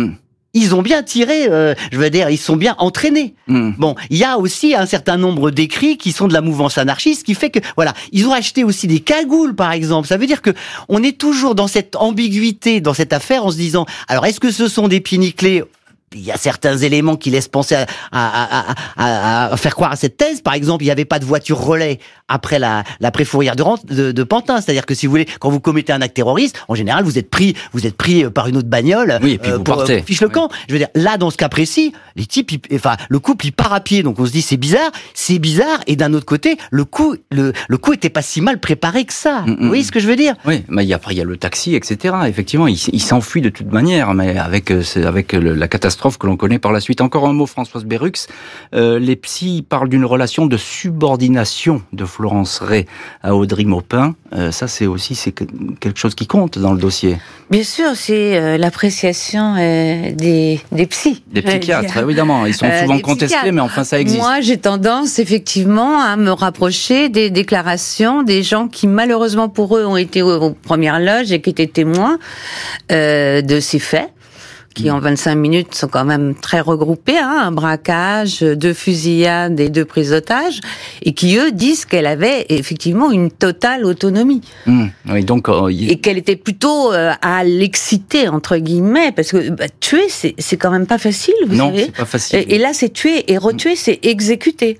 ils ont bien tiré, euh, je veux dire, ils sont bien entraînés. Mm. Bon, il y a aussi un certain nombre d'écrits qui sont de la mouvance anarchiste, qui fait que, voilà, ils ont acheté aussi des cagoules, par exemple. Ça veut dire que on est toujours dans cette ambiguïté, dans cette affaire, en se disant, alors est-ce que ce sont des pieds nickelés ? Il y a certains éléments qui laissent penser à, à, à, à, à faire croire à cette thèse. Par exemple, il n'y avait pas de voiture relais après la, la préfourrière de, de, de Pantin. C'est-à-dire que si vous voulez, quand vous commettez un acte terroriste, en général, vous êtes pris, vous êtes pris par une autre bagnole. Oui, et puis euh, vous pour, partez. pour fiche le camp. Oui. Je veux dire, là, dans ce cas précis, les types, ils, enfin, le couple, il part à pied. Donc on se dit, c'est bizarre, c'est bizarre. Et d'un autre côté, le coup, le, le coup était pas si mal préparé que ça. Mm-mm. Vous voyez ce que je veux dire? Oui, mais il y a, après il y a le taxi, et cetera. Effectivement, il, il s'enfuit de toute manière, mais avec, euh, c'est avec le, la catastrophe que l'on connaît par la suite. Encore un mot, Françoise Berrux. Euh, les psys parlent d'une relation de subordination de Florence Ray à Audrey Maupin. Euh, ça, c'est aussi c'est quelque chose qui compte dans le dossier. Bien sûr, c'est euh, l'appréciation euh, des, des psys. Des psychiatres, Euh, évidemment. Ils sont euh, souvent des contestés, psychiatres. mais enfin, ça existe. Moi, j'ai tendance, effectivement, à me rapprocher des déclarations des gens qui, malheureusement pour eux, ont été aux, aux premières loges et qui étaient témoins euh, de ces faits, qui en vingt-cinq minutes sont quand même très regroupés, hein, un braquage, deux fusillades et deux prises d'otages, et qui, eux, disent qu'elle avait effectivement une totale autonomie. Mmh. Oui, donc, euh, il- Et qu'elle était plutôt euh, à l'exciter, entre guillemets, parce que bah, tuer, c'est, c'est quand même pas facile, vous non, savez. c'est pas facile. Et, et là, c'est tuer, et retuer, c'est exécuter.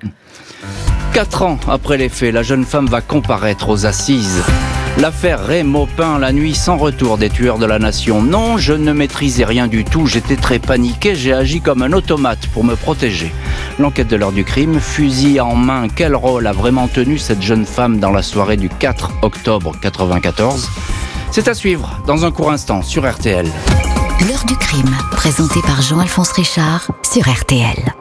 Quatre ans après les faits, la jeune femme va comparaître aux assises. L'affaire Ray Maupin, la nuit sans retour des tueurs de la nation. Non, je ne maîtrisais rien du tout, j'étais très paniqué, j'ai agi comme un automate pour me protéger. L'enquête de l'heure du crime, fusil en main, quel rôle a vraiment tenu cette jeune femme dans la soirée du quatre octobre quatre-vingt-quatorze? C'est à suivre dans un court instant sur R T L. L'heure du crime, présenté par Jean-Alphonse Richard sur R T L.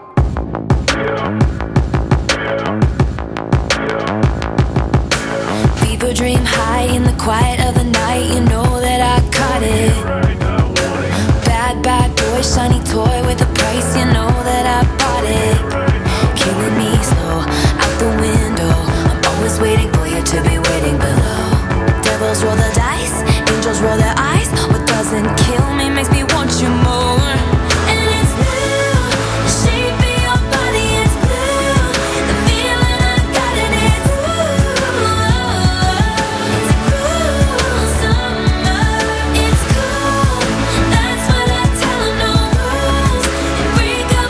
People dream high in the quiet of the night. You know that I caught it. Bad, bad boy, shiny toy with a price. You know that I bought it. Killing me slow, out the window. I'm always waiting for you to be waiting below. Devils roll the dice, angels roll their eyes. What doesn't kill me makes me want you more. And it's blue, the shape of your body is blue. The feeling I got in it, it's a cruel summer. It's cool, that's what I tell 'em, no rules. They break up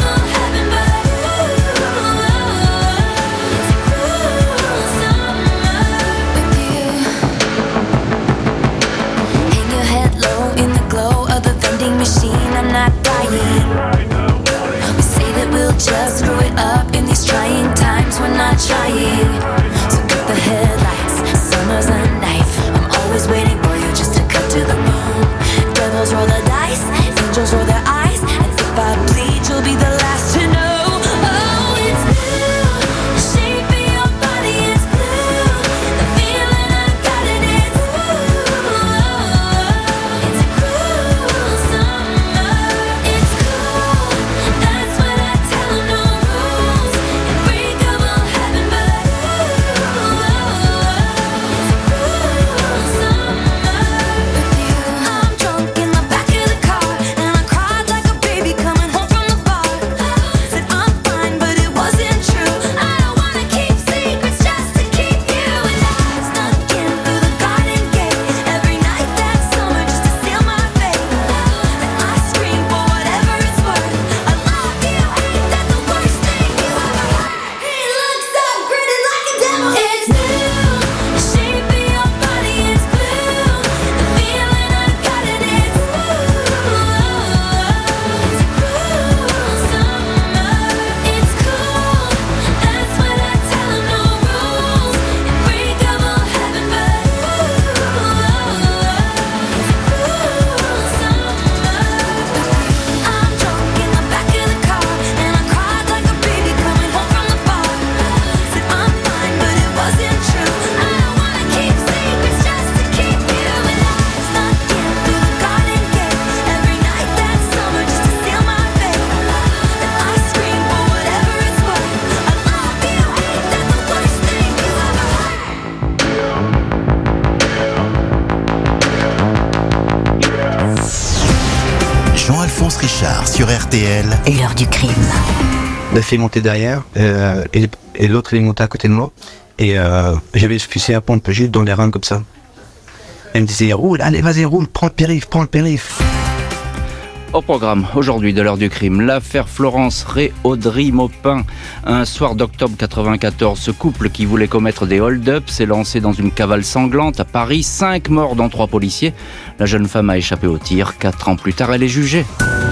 Richard sur R T L. L'heure du crime. La fille est montée derrière, euh, et, et l'autre il est monté à côté de moi. Et euh, j'avais fixé un pompe juste dans les reins comme ça. Elle me disait roule, allez vas-y roule, prends le périph', prends le périph'. Au programme, aujourd'hui de l'heure du crime, l'affaire Florence Ray-Audrey Maupin. Un soir d'octobre quatre-vingt-quatorze, ce couple qui voulait commettre des hold-up s'est lancé dans une cavale sanglante à Paris. Cinq morts dont trois policiers. La jeune femme a échappé au tir. Quatre ans plus tard, elle est jugée.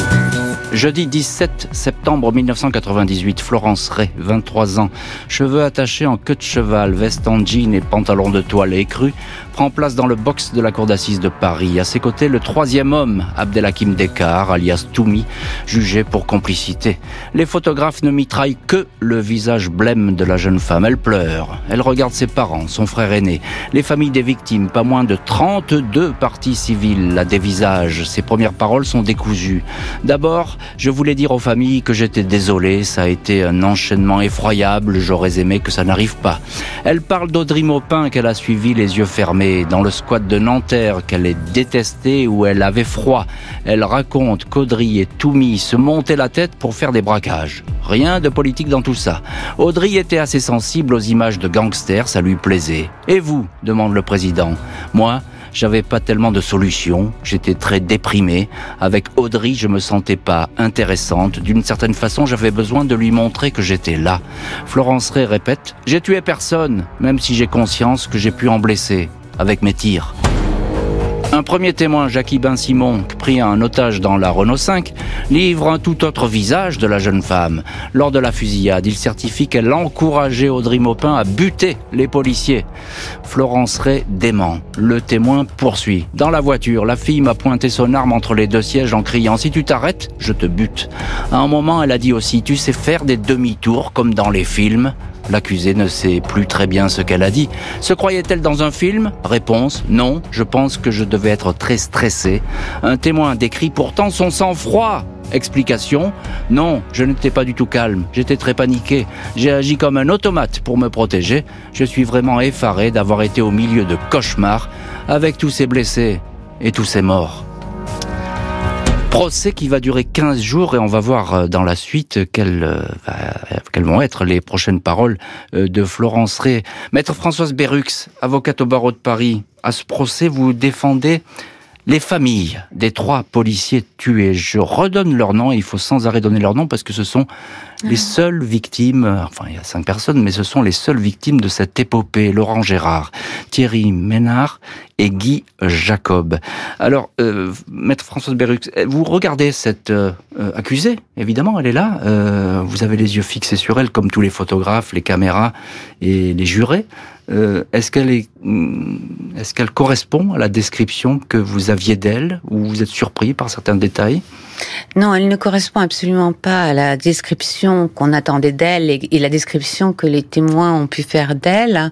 Jeudi dix-sept septembre mille neuf cent quatre-vingt-dix-huit, Florence Ray, vingt-trois ans, cheveux attachés en queue de cheval, veste en jean et pantalon de toile écru, prend place dans le box de la cour d'assises de Paris. À ses côtés, le troisième homme, Abdelhakim Dekar, alias Toumi, jugé pour complicité. Les photographes ne mitraillent que le visage blême de la jeune femme. Elle pleure, elle regarde ses parents, son frère aîné, les familles des victimes, pas moins de trente-deux parties civiles la dévisagent. Ses premières paroles sont décousues. D'abord, je voulais dire aux familles que j'étais désolé, ça a été un enchaînement effroyable, j'aurais aimé que ça n'arrive pas. Elle parle d'Audrey Maupin qu'elle a suivi les yeux fermés, dans le squat de Nanterre qu'elle est détestée où elle avait froid. Elle raconte qu'Audrey et Toumi se montaient la tête pour faire des braquages. Rien de politique dans tout ça. Audrey était assez sensible aux images de gangsters, ça lui plaisait. Et vous ? Demande le président. Moi ? J'avais pas tellement de solutions, j'étais très déprimé. Avec Audrey, je me sentais pas intéressante. D'une certaine façon, j'avais besoin de lui montrer que j'étais là. Florence Ray répète, j'ai tué personne, même si j'ai conscience que j'ai pu en blesser, avec mes tirs. Un premier témoin, Jackie Ben-Simon, pris en otage dans la Renault cinq, livre un tout autre visage de la jeune femme. Lors de la fusillade, il certifie qu'elle encourageait Audrey Maupin à buter les policiers. Florence Ray dément. Le témoin poursuit. Dans la voiture, la fille m'a pointé son arme entre les deux sièges en criant « Si tu t'arrêtes, je te bute ». À un moment, elle a dit aussi « Tu sais faire des demi-tours comme dans les films ». L'accusée ne sait plus très bien ce qu'elle a dit. Se croyait-elle dans un film ? Réponse, non, je pense que je devais être très stressé. Un témoin décrit pourtant son sang-froid. Explication, non, je n'étais pas du tout calme, j'étais très paniqué. J'ai agi comme un automate pour me protéger. Je suis vraiment effaré d'avoir été au milieu de cauchemars avec tous ces blessés et tous ces morts. Procès qui va durer quinze jours et on va voir dans la suite quelles, euh, quelles vont être les prochaines paroles de Florence Ray. Maître Françoise Berrux, avocate au barreau de Paris, à ce procès vous défendez les familles des trois policiers tués. Je redonne leur nom et il faut sans arrêt donner leur nom parce que ce sont les seules victimes, enfin il y a cinq personnes, mais ce sont les seules victimes de cette épopée. Laurent Gérard, Thierry Ménard et Guy Jacob. Alors, euh, Maître Françoise Berrux, vous regardez cette euh, accusée, évidemment, elle est là. Euh, vous avez les yeux fixés sur elle, comme tous les photographes, les caméras et les jurés. Euh, est-ce qu'elle est, est-ce qu'elle correspond à la description que vous aviez d'elle, ou vous êtes surpris par certains détails ? Non, elle ne correspond absolument pas à la description qu'on attendait d'elle et, et la description que les témoins ont pu faire d'elle.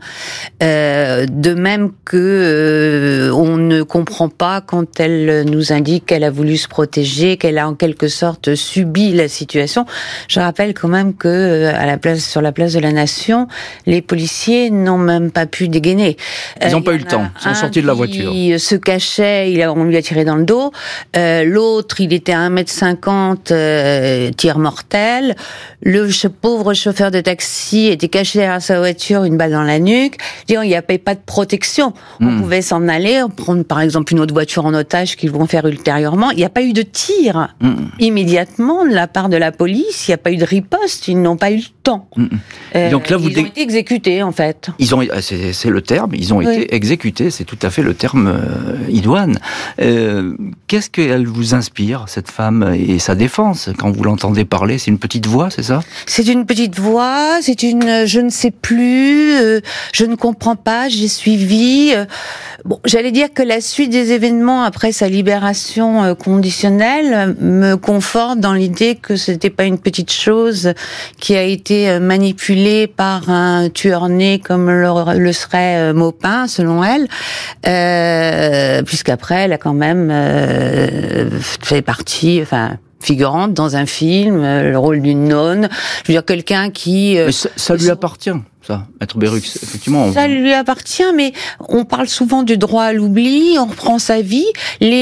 Euh, de même que euh, on ne comprend pas quand elle nous indique qu'elle a voulu se protéger, qu'elle a en quelque sorte subi la situation. Je rappelle quand même que à la place, sur la place de la Nation, les policiers n'ont même pas pu dégainer. Ils n'ont euh, pas eu le temps. Ils sont sortis de la voiture. Il se cachait, il a, on lui a tiré dans le dos. Euh, l'autre, il était à un mètre cinquante, euh, tir mortel. Le ch- pauvre chauffeur de taxi était caché derrière sa voiture, une balle dans la nuque. Disons, il n'y a pas, pas de protection. On mmh. pouvait s'en aller, prendre par exemple une autre voiture en otage qu'ils vont faire ultérieurement. Il n'y a pas eu de tir mmh. immédiatement de la part de la police. Il n'y a pas eu de riposte. Ils n'ont pas eu le temps. Mmh. Euh, Donc là, vous ils dé... ont été exécutés, en fait. Ils ont, c'est, c'est le terme. Ils ont oui. été exécutés. C'est tout à fait le terme euh, idoine. Euh, qu'est-ce qu'elle vous inspire, cette femme, et sa défense, quand vous l'entendez parler? C'est une petite voix, c'est ça? C'est une petite voix, c'est une je ne sais plus, euh, je ne comprends pas, j'ai suivi. Euh, bon, j'allais dire que la suite des événements après sa libération euh, conditionnelle me conforte dans l'idée que c'était pas une petite chose qui a été euh, manipulée par un tueur né comme le, le serait euh, Maupin, selon elle, euh, puisqu'après elle a quand même euh, fait partie, enfin, figurante dans un film, euh, le rôle d'une nonne. Je veux dire, quelqu'un qui... Euh, mais ça, ça lui appartient, ça, Maître Berrux, effectivement. Ça on... lui appartient, mais on parle souvent du droit à l'oubli, on reprend sa vie. Les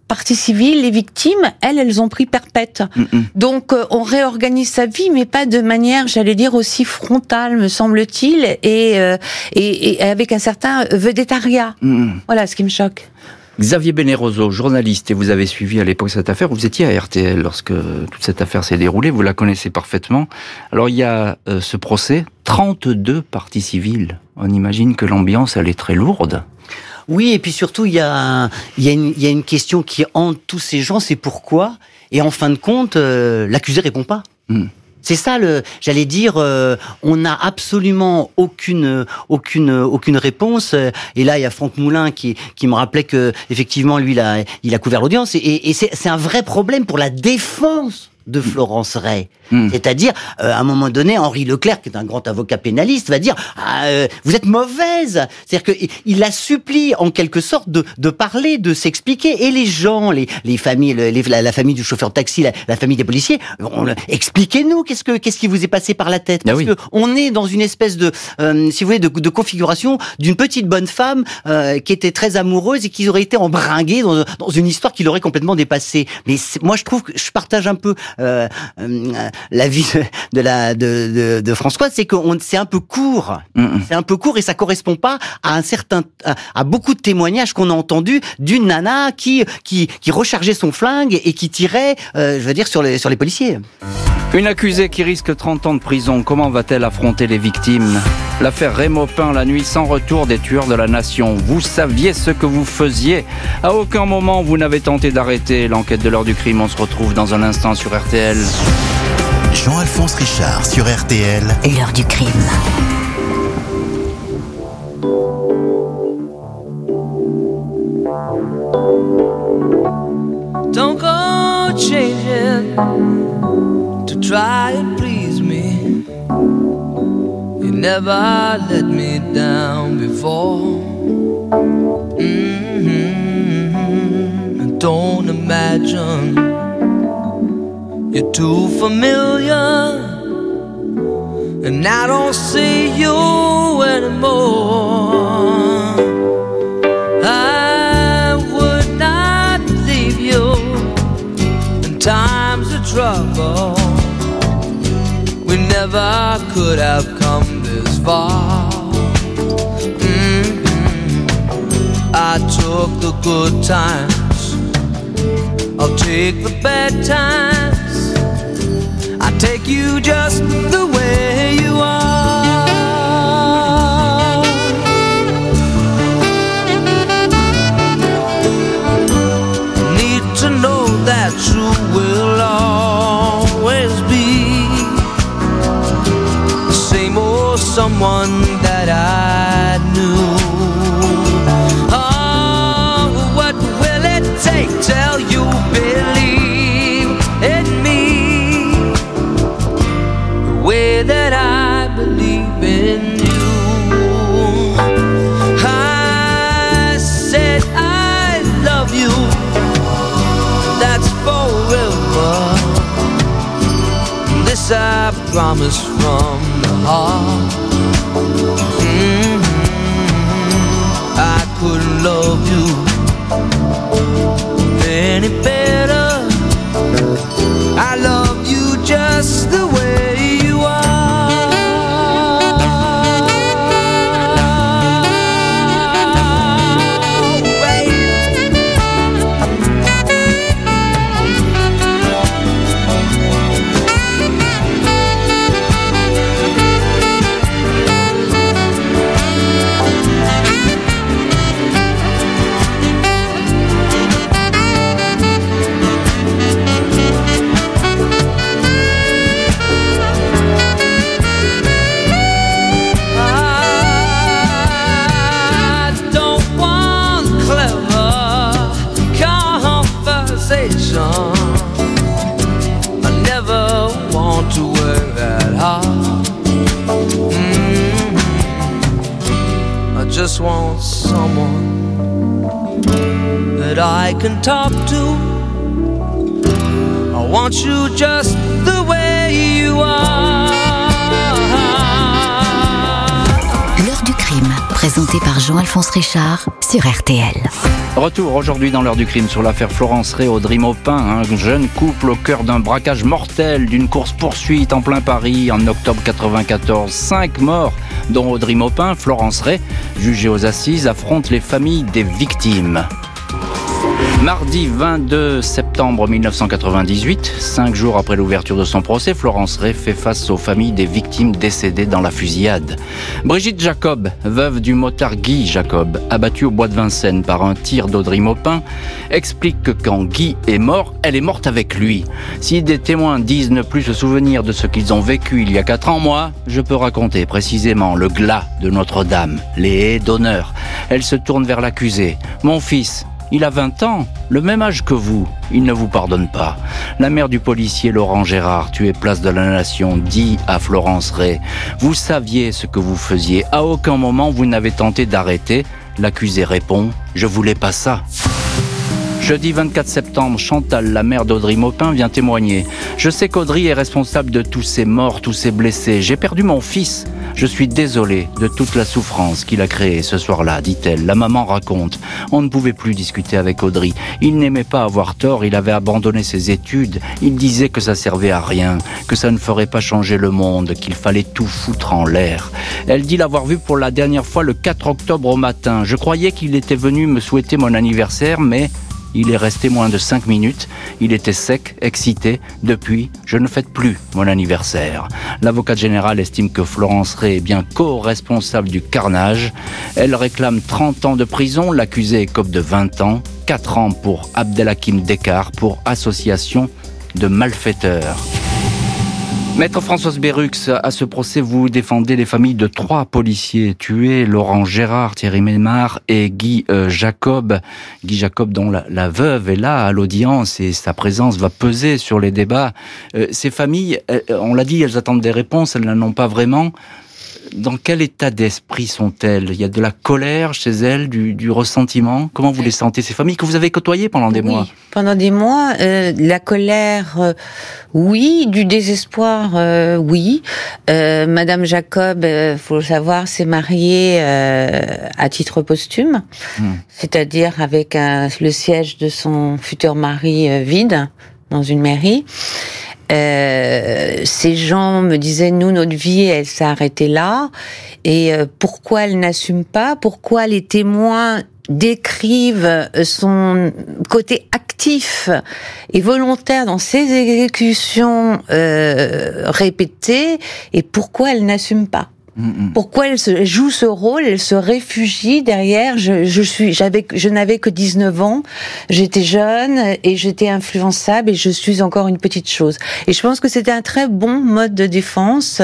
partie civile, les victimes, elles, elles ont pris perpète. Mm-mm. Donc, euh, on réorganise sa vie, mais pas de manière, j'allais dire, aussi frontale, me semble-t-il, et, euh, et, et avec un certain vedettariat. Mm-mm. Voilà ce qui me choque. Xavier Beneroso, journaliste, et vous avez suivi à l'époque cette affaire. Vous étiez à R T L lorsque toute cette affaire s'est déroulée. Vous la connaissez parfaitement. Alors, il y a euh, ce procès, trente-deux parties civiles. On imagine que l'ambiance, elle est très lourde. Oui, et puis surtout, il y a, il y a, une, il y a une question qui hante tous ces gens, c'est pourquoi. Et en fin de compte, euh, l'accusé répond pas. Mm. C'est ça, le, j'allais dire, euh, on n'a absolument aucune, aucune, aucune réponse. Et là, il y a Franck Moulin qui, qui me rappelait que, effectivement, lui, il a, il a couvert l'audience. Et, et c'est, c'est un vrai problème pour la défense de Florence Ray. Mmh. C'est-à-dire, euh, à un moment donné, Henri Leclerc, qui est un grand avocat pénaliste, va dire ah, euh, vous êtes mauvaise. C'est-à-dire que il la supplie en quelque sorte de, de parler, de s'expliquer. Et les gens, les, les familles, les, la, la famille du chauffeur de taxi, la, la famille des policiers, on, expliquez-nous qu'est-ce que qu'est-ce qui vous est passé par la tête. Parce ah oui. que on est dans une espèce de, euh, si vous voulez, de, de configuration d'une petite bonne femme euh, qui était très amoureuse et qui aurait été embringuée dans, dans une histoire qui l'aurait complètement dépassée. Mais moi, je trouve que je partage un peu Euh, euh, la vie de, de la de, de, de Françoise, c'est que on, c'est un peu court, mmh. c'est un peu court et ça correspond pas à un certain à, à beaucoup de témoignages qu'on a entendus d'une nana qui qui qui rechargeait son flingue et qui tirait, euh, je veux dire, sur les sur les policiers. Une accusée qui risque trente ans de prison, comment va-t-elle affronter les victimes ? L'affaire Ray Maupin, la nuit sans retour des tueurs de la nation. Vous saviez ce que vous faisiez. À aucun moment vous n'avez tenté d'arrêter l'enquête de l'heure du crime. On se retrouve dans un instant sur R T L. Jean-Alphonse Richard sur R T L. L'heure du crime. Don't go changing to try and please me. You never let me down before. Mm-hmm. Don't imagine you're too familiar, and I don't see you anymore. I would not leave you in times of trouble. We never could have come this far. Mm-hmm. I took the good times, I'll take the bad times. I take you just the way you are. Need to know that you will always be the same old someone that I knew. Oh, what will it take till you believe in me the way that I believe in you? I said I love you, that's forever. This I promise from the heart. Mm-hmm. I couldn't love you any better. I love you just the way you are. I never want to work that hard. Mm-hmm. I just want someone that I can talk to. I want you just the way you are. L'heure du crime. présenté par Jean-Alphonse Richard sur R T L. Retour aujourd'hui dans l'heure du crime sur l'affaire Florence Ray Audry Maupin, un jeune couple au cœur d'un braquage mortel d'une course-poursuite en plein Paris en octobre quatre-vingt-quatorze. Cinq morts, dont Audry Maupin. Florence Ray, jugée aux assises, affronte les familles des victimes. Mardi vingt-deux septembre mille neuf cent quatre-vingt-dix-huit, cinq jours après l'ouverture de son procès, Florence Ray fait face aux familles des victimes décédées dans la fusillade. Brigitte Jacob, veuve du motard Guy Jacob, abattue au bois de Vincennes par un tir d'Audry Maupin, explique que quand Guy est mort, elle est morte avec lui. Si des témoins disent ne plus se souvenir de ce qu'ils ont vécu il y a quatre ans, moi, je peux raconter précisément le glas de Notre-Dame, les haies d'honneur. Elle se tourne vers l'accusé. Mon fils, il a vingt ans, le même âge que vous. Il ne vous pardonne pas. La mère du policier Laurent Gérard, tué place de la Nation, dit à Florence Ray « Vous saviez ce que vous faisiez. À aucun moment vous n'avez tenté d'arrêter. » L'accusé répond « Je voulais pas ça. » Jeudi vingt-quatre septembre, Chantal, la mère d'Audry Maupin, vient témoigner. « Je sais qu'Audry est responsable de tous ces morts, tous ces blessés. J'ai perdu mon fils. Je suis désolée de toute la souffrance qu'il a créée ce soir-là, dit-elle. La maman raconte. On ne pouvait plus discuter avec Audry. Il n'aimait pas avoir tort, il avait abandonné ses études. Il disait que ça servait à rien, que ça ne ferait pas changer le monde, qu'il fallait tout foutre en l'air. Elle dit l'avoir vu pour la dernière fois le quatre octobre au matin. Je croyais qu'il était venu me souhaiter mon anniversaire, mais... il est resté moins de cinq minutes. Il était sec, excité. Depuis, je ne fête plus mon anniversaire. L'avocate générale estime que Florence Ray est bien co-responsable du carnage. Elle réclame trente ans de prison. L'accusé écope de vingt ans. quatre ans pour Abdelhakim Dekar pour association de malfaiteurs. Maître Françoise Berrux, à ce procès, vous défendez les familles de trois policiers tués, Laurent Gérard, Thierry Mémard et Guy euh, Jacob. Guy Jacob, dont la, la veuve est là à l'audience et sa présence va peser sur les débats. Euh, ces familles, euh, on l'a dit, elles attendent des réponses, elles n'en ont pas vraiment. Dans quel état d'esprit sont-elles ? Il y a de la colère chez elles, du, du ressentiment. Comment vous les sentez, ces familles que vous avez côtoyées pendant des oui, mois ? Pendant des mois, euh, la colère, euh, oui, du désespoir, euh, oui. Euh, Madame Jacob, euh, faut le savoir, s'est mariée euh, à titre posthume, mmh. c'est-à-dire avec un, le siège de son futur mari euh, vide dans une mairie. Euh, ces gens me disaient, nous, notre vie, elle s'est arrêtée là. Et euh, pourquoi elle n'assume pas ? Pourquoi les témoins décrivent son côté actif et volontaire dans ses exécutions euh, répétées ? Et pourquoi elle n'assume pas ? Pourquoi elle, se, elle joue ce rôle, elle se réfugie derrière. Je, je suis, j'avais, je n'avais que dix-neuf ans, j'étais jeune et j'étais influençable et je suis encore une petite chose. Et je pense que c'était un très bon mode de défense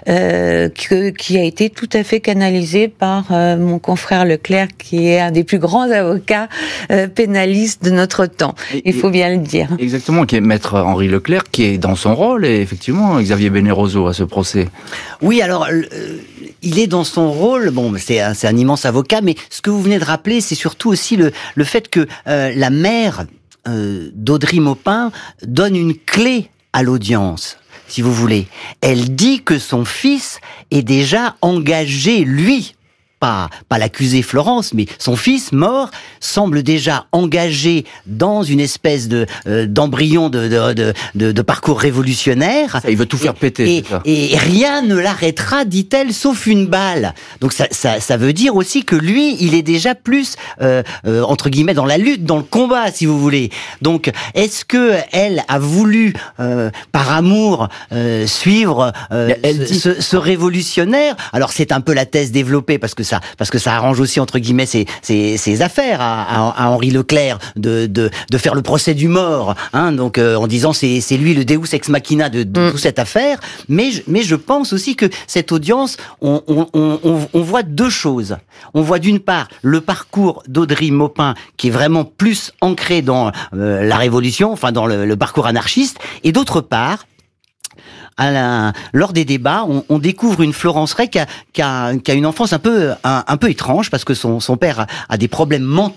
euh, que, qui a été tout à fait canalisé par euh, mon confrère Leclerc, qui est un des plus grands avocats euh, pénalistes de notre temps. Il faut bien le dire. Exactement, qui est maître Henri Leclerc, qui est dans son rôle, et effectivement Xavier Beneroso à ce procès. Oui, alors. Euh... Il est dans son rôle, bon, c'est un, c'est un immense avocat, mais ce que vous venez de rappeler, c'est surtout aussi le, le fait que euh, la mère euh, d'Audry Maupin donne une clé à l'audience, si vous voulez. Elle dit que son fils est déjà engagé, lui, pas, pas l'accusé Florence, mais son fils mort semble déjà engagé dans une espèce de euh, d'embryon de de, de de de parcours révolutionnaire. Ça, il veut tout faire péter. Et, c'est ça. Et rien ne l'arrêtera, dit-elle, sauf une balle. Donc ça ça ça veut dire aussi que lui, il est déjà plus euh, euh, entre guillemets dans la lutte, dans le combat, si vous voulez. Donc est-ce que elle a voulu euh, par amour euh, suivre euh, elle ce, dit... ce, ce révolutionnaire ? Alors c'est un peu la thèse développée parce que ça, parce que ça arrange aussi entre guillemets ses, ses, ses affaires à, à, à Henri Leclerc de, de, de faire le procès du mort, hein, donc euh, en disant c'est, c'est lui le Deus ex machina de, de mm. toute cette affaire. Mais, mais je pense aussi que cette audience, on, on, on, on voit deux choses. On voit d'une part le parcours d'Audry Maupin qui est vraiment plus ancré dans euh, la révolution, enfin dans le, le parcours anarchiste, et d'autre part, À la, lors des débats, on, on découvre une Florence Ray qui a, qui a, qui a une enfance un peu, un, un peu étrange parce que son, son père a, a des problèmes mentaux.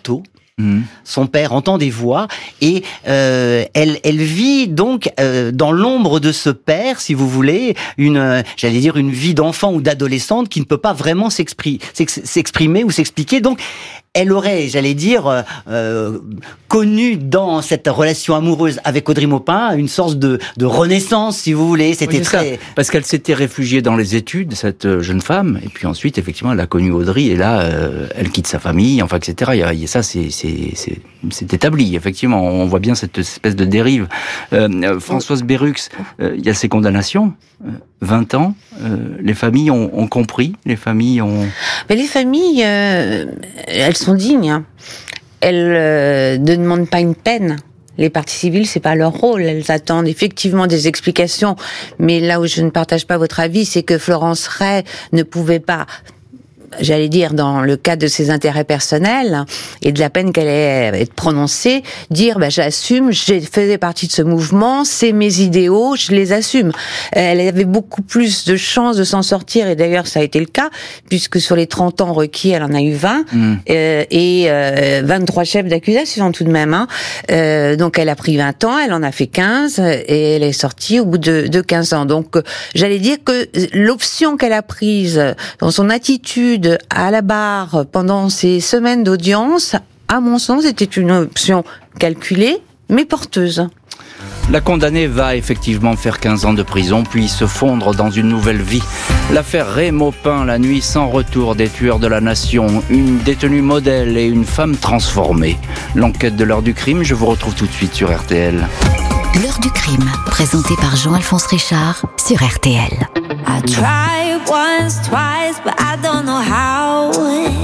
Mmh. Son père entend des voix et euh, elle, elle vit donc euh, dans l'ombre de ce père, si vous voulez, une, euh, j'allais dire une vie d'enfant ou d'adolescente qui ne peut pas vraiment s'exprimer, s'exprimer ou s'expliquer. Donc, elle aurait, j'allais dire, euh, euh, connu dans cette relation amoureuse avec Audrey Maupin une sorte de, de renaissance, si vous voulez. C'était oui, très... ça. Parce qu'elle s'était réfugiée dans les études, cette jeune femme, et puis ensuite, effectivement, elle a connu Audrey, et là, euh, elle quitte sa famille, enfin, et cetera. Il y a, il y a ça, c'est, c'est, c'est, c'est établi, effectivement. On voit bien cette espèce de dérive. Euh, Françoise Berrux, euh, il y a ces condamnations. vingt ans, euh, les familles ont, ont compris, les familles ont... Mais les familles, euh, elles sont dignes. Hein. Elles euh, ne demandent pas une peine. Les parties civiles, c'est pas leur rôle. Elles attendent effectivement des explications. Mais là où je ne partage pas votre avis, c'est que Florence Ray ne pouvait pas... j'allais dire, dans le cadre de ses intérêts personnels et de la peine qu'elle allait être prononcée, dire, bah, j'assume, je faisais partie de ce mouvement, c'est mes idéaux, je les assume. Elle avait beaucoup plus de chances de s'en sortir, et d'ailleurs, ça a été le cas, puisque sur les trente ans requis, elle en a eu vingt, mmh. euh, et euh, vingt-trois chefs d'accusation tout de même. Hein. Euh, donc, elle a pris vingt ans, elle en a fait quinze, et elle est sortie au bout de, de quinze ans. Donc, euh, j'allais dire que l'option qu'elle a prise dans son attitude à la barre pendant ces semaines d'audience, à mon sens, était une option calculée, mais porteuse. La condamnée va effectivement faire quinze ans de prison, puis se fondre dans une nouvelle vie. L'affaire Ray Maupin, la nuit sans retour des tueurs de la nation, une détenue modèle et une femme transformée. L'enquête de l'heure du crime, je vous retrouve tout de suite sur R T L. L'heure du crime, présentée par Jean-Alphonse Richard sur R T L. I tried once, twice, but I don't know how.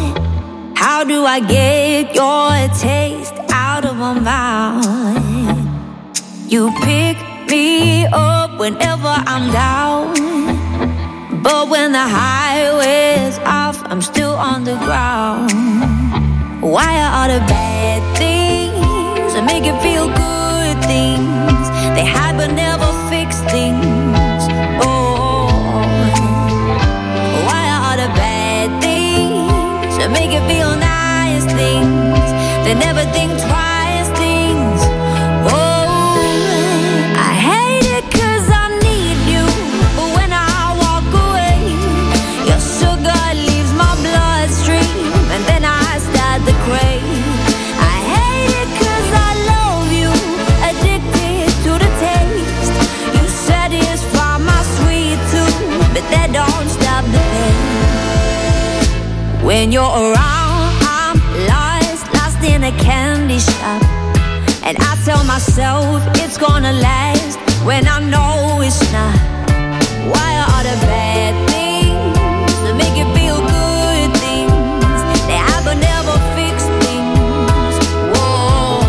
How do I get your taste out of my mouth? You pick me up whenever I'm down, but when the highway's off, I'm still on the ground. Why are all the bad things that make it feel good things? They hide but never fix things. Oh, why are all the bad things that make it feel nice things? They never think twice things. Oh, I hate it 'cause I need you, but when I walk away, your sugar leaves my bloodstream, and then I start to crave. I hate it 'cause I love you, addicted to the taste. You satisfy my sweet tooth, but that don't stop the pain. When you're around, I'm lost, lost in a candy shop, and I tell myself it's gonna last when I know it's not. Why are all the bad things that make it feel good things? They have but never fix things. Whoa.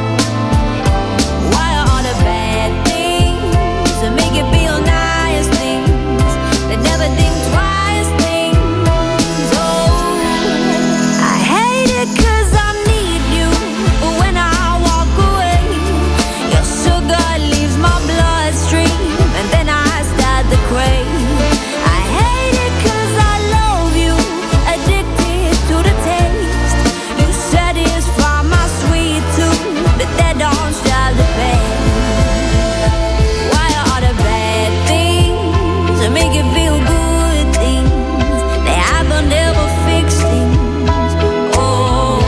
Why are all the bad things that make it feel nice things? They never think twice things. Oh, I hate it 'cause I need you, but when I walk away, your sugar leaves my bloodstream, and then I start to crave. I hate it 'cause I love you, addicted to the taste. You satisfy my sweet tooth, but that don't stop the pain. Why are all the bad things that make it feel good things? They have but never fix things. Oh,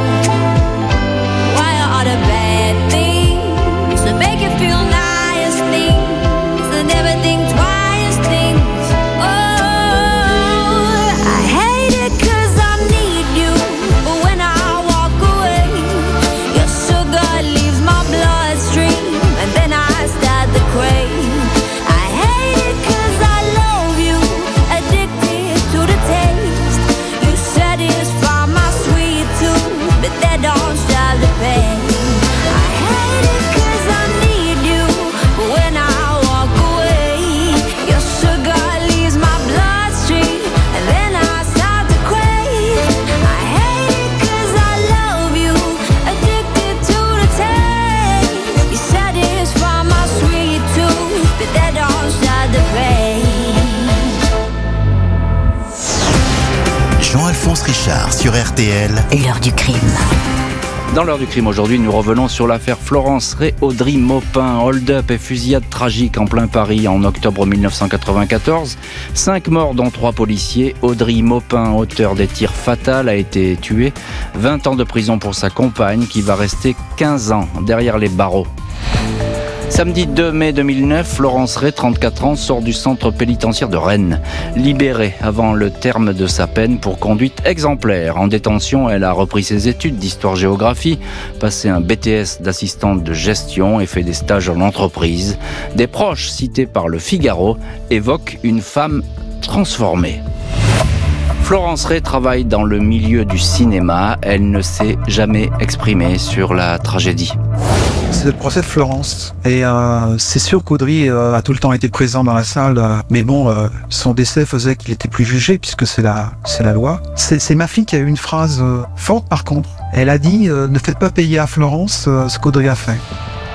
why are all the bad things that make it feel nice things? They never think twice things. Oh, I hate it 'cause I need you, but when I walk away, your sugar leaves my bloodstream, and then I start to crave. I hate it 'cause I love you, addicted to the taste. You satisfy my sweet tooth, but that don't stop the pain. I hate it 'cause I need you, but when I walk away, your sugar leaves my bloodstream, and then I start to crave. I hate it 'cause I love you, addicted to the taste. You satisfy my sweet tooth, but that don't stop the pain. Jean-Alphonse Richard sur R T L. L'heure du crime. Dans l'heure du crime aujourd'hui, nous revenons sur l'affaire Florence Ray-Audry Maupin. Hold-up et fusillade tragique en plein Paris en octobre mille neuf cent quatre-vingt-quatorze. Cinq morts dont trois policiers. Audry Maupin, auteur des tirs fatals, a été tué. vingt ans de prison pour sa compagne qui va rester quinze ans derrière les barreaux. Samedi deux mai deux mille neuf, Florence Ray, trente-quatre ans, sort du centre pénitentiaire de Rennes. Libérée avant le terme de sa peine pour conduite exemplaire. En détention, elle a repris ses études d'histoire-géographie, passé un B T S d'assistante de gestion et fait des stages en entreprise. Des proches cités par le Figaro évoquent une femme transformée. Florence Ray travaille dans le milieu du cinéma. Elle ne s'est jamais exprimée sur la tragédie. C'est le procès de Florence. Et euh, c'est sûr qu'Audry euh, a tout le temps été présent dans la salle. Euh, mais bon, euh, son décès faisait qu'il était plus jugé, puisque c'est la, c'est la loi. C'est, c'est ma fille qui a eu une phrase euh, forte, par contre. Elle a dit euh, « Ne faites pas payer à Florence euh, ce qu'Audry a fait ».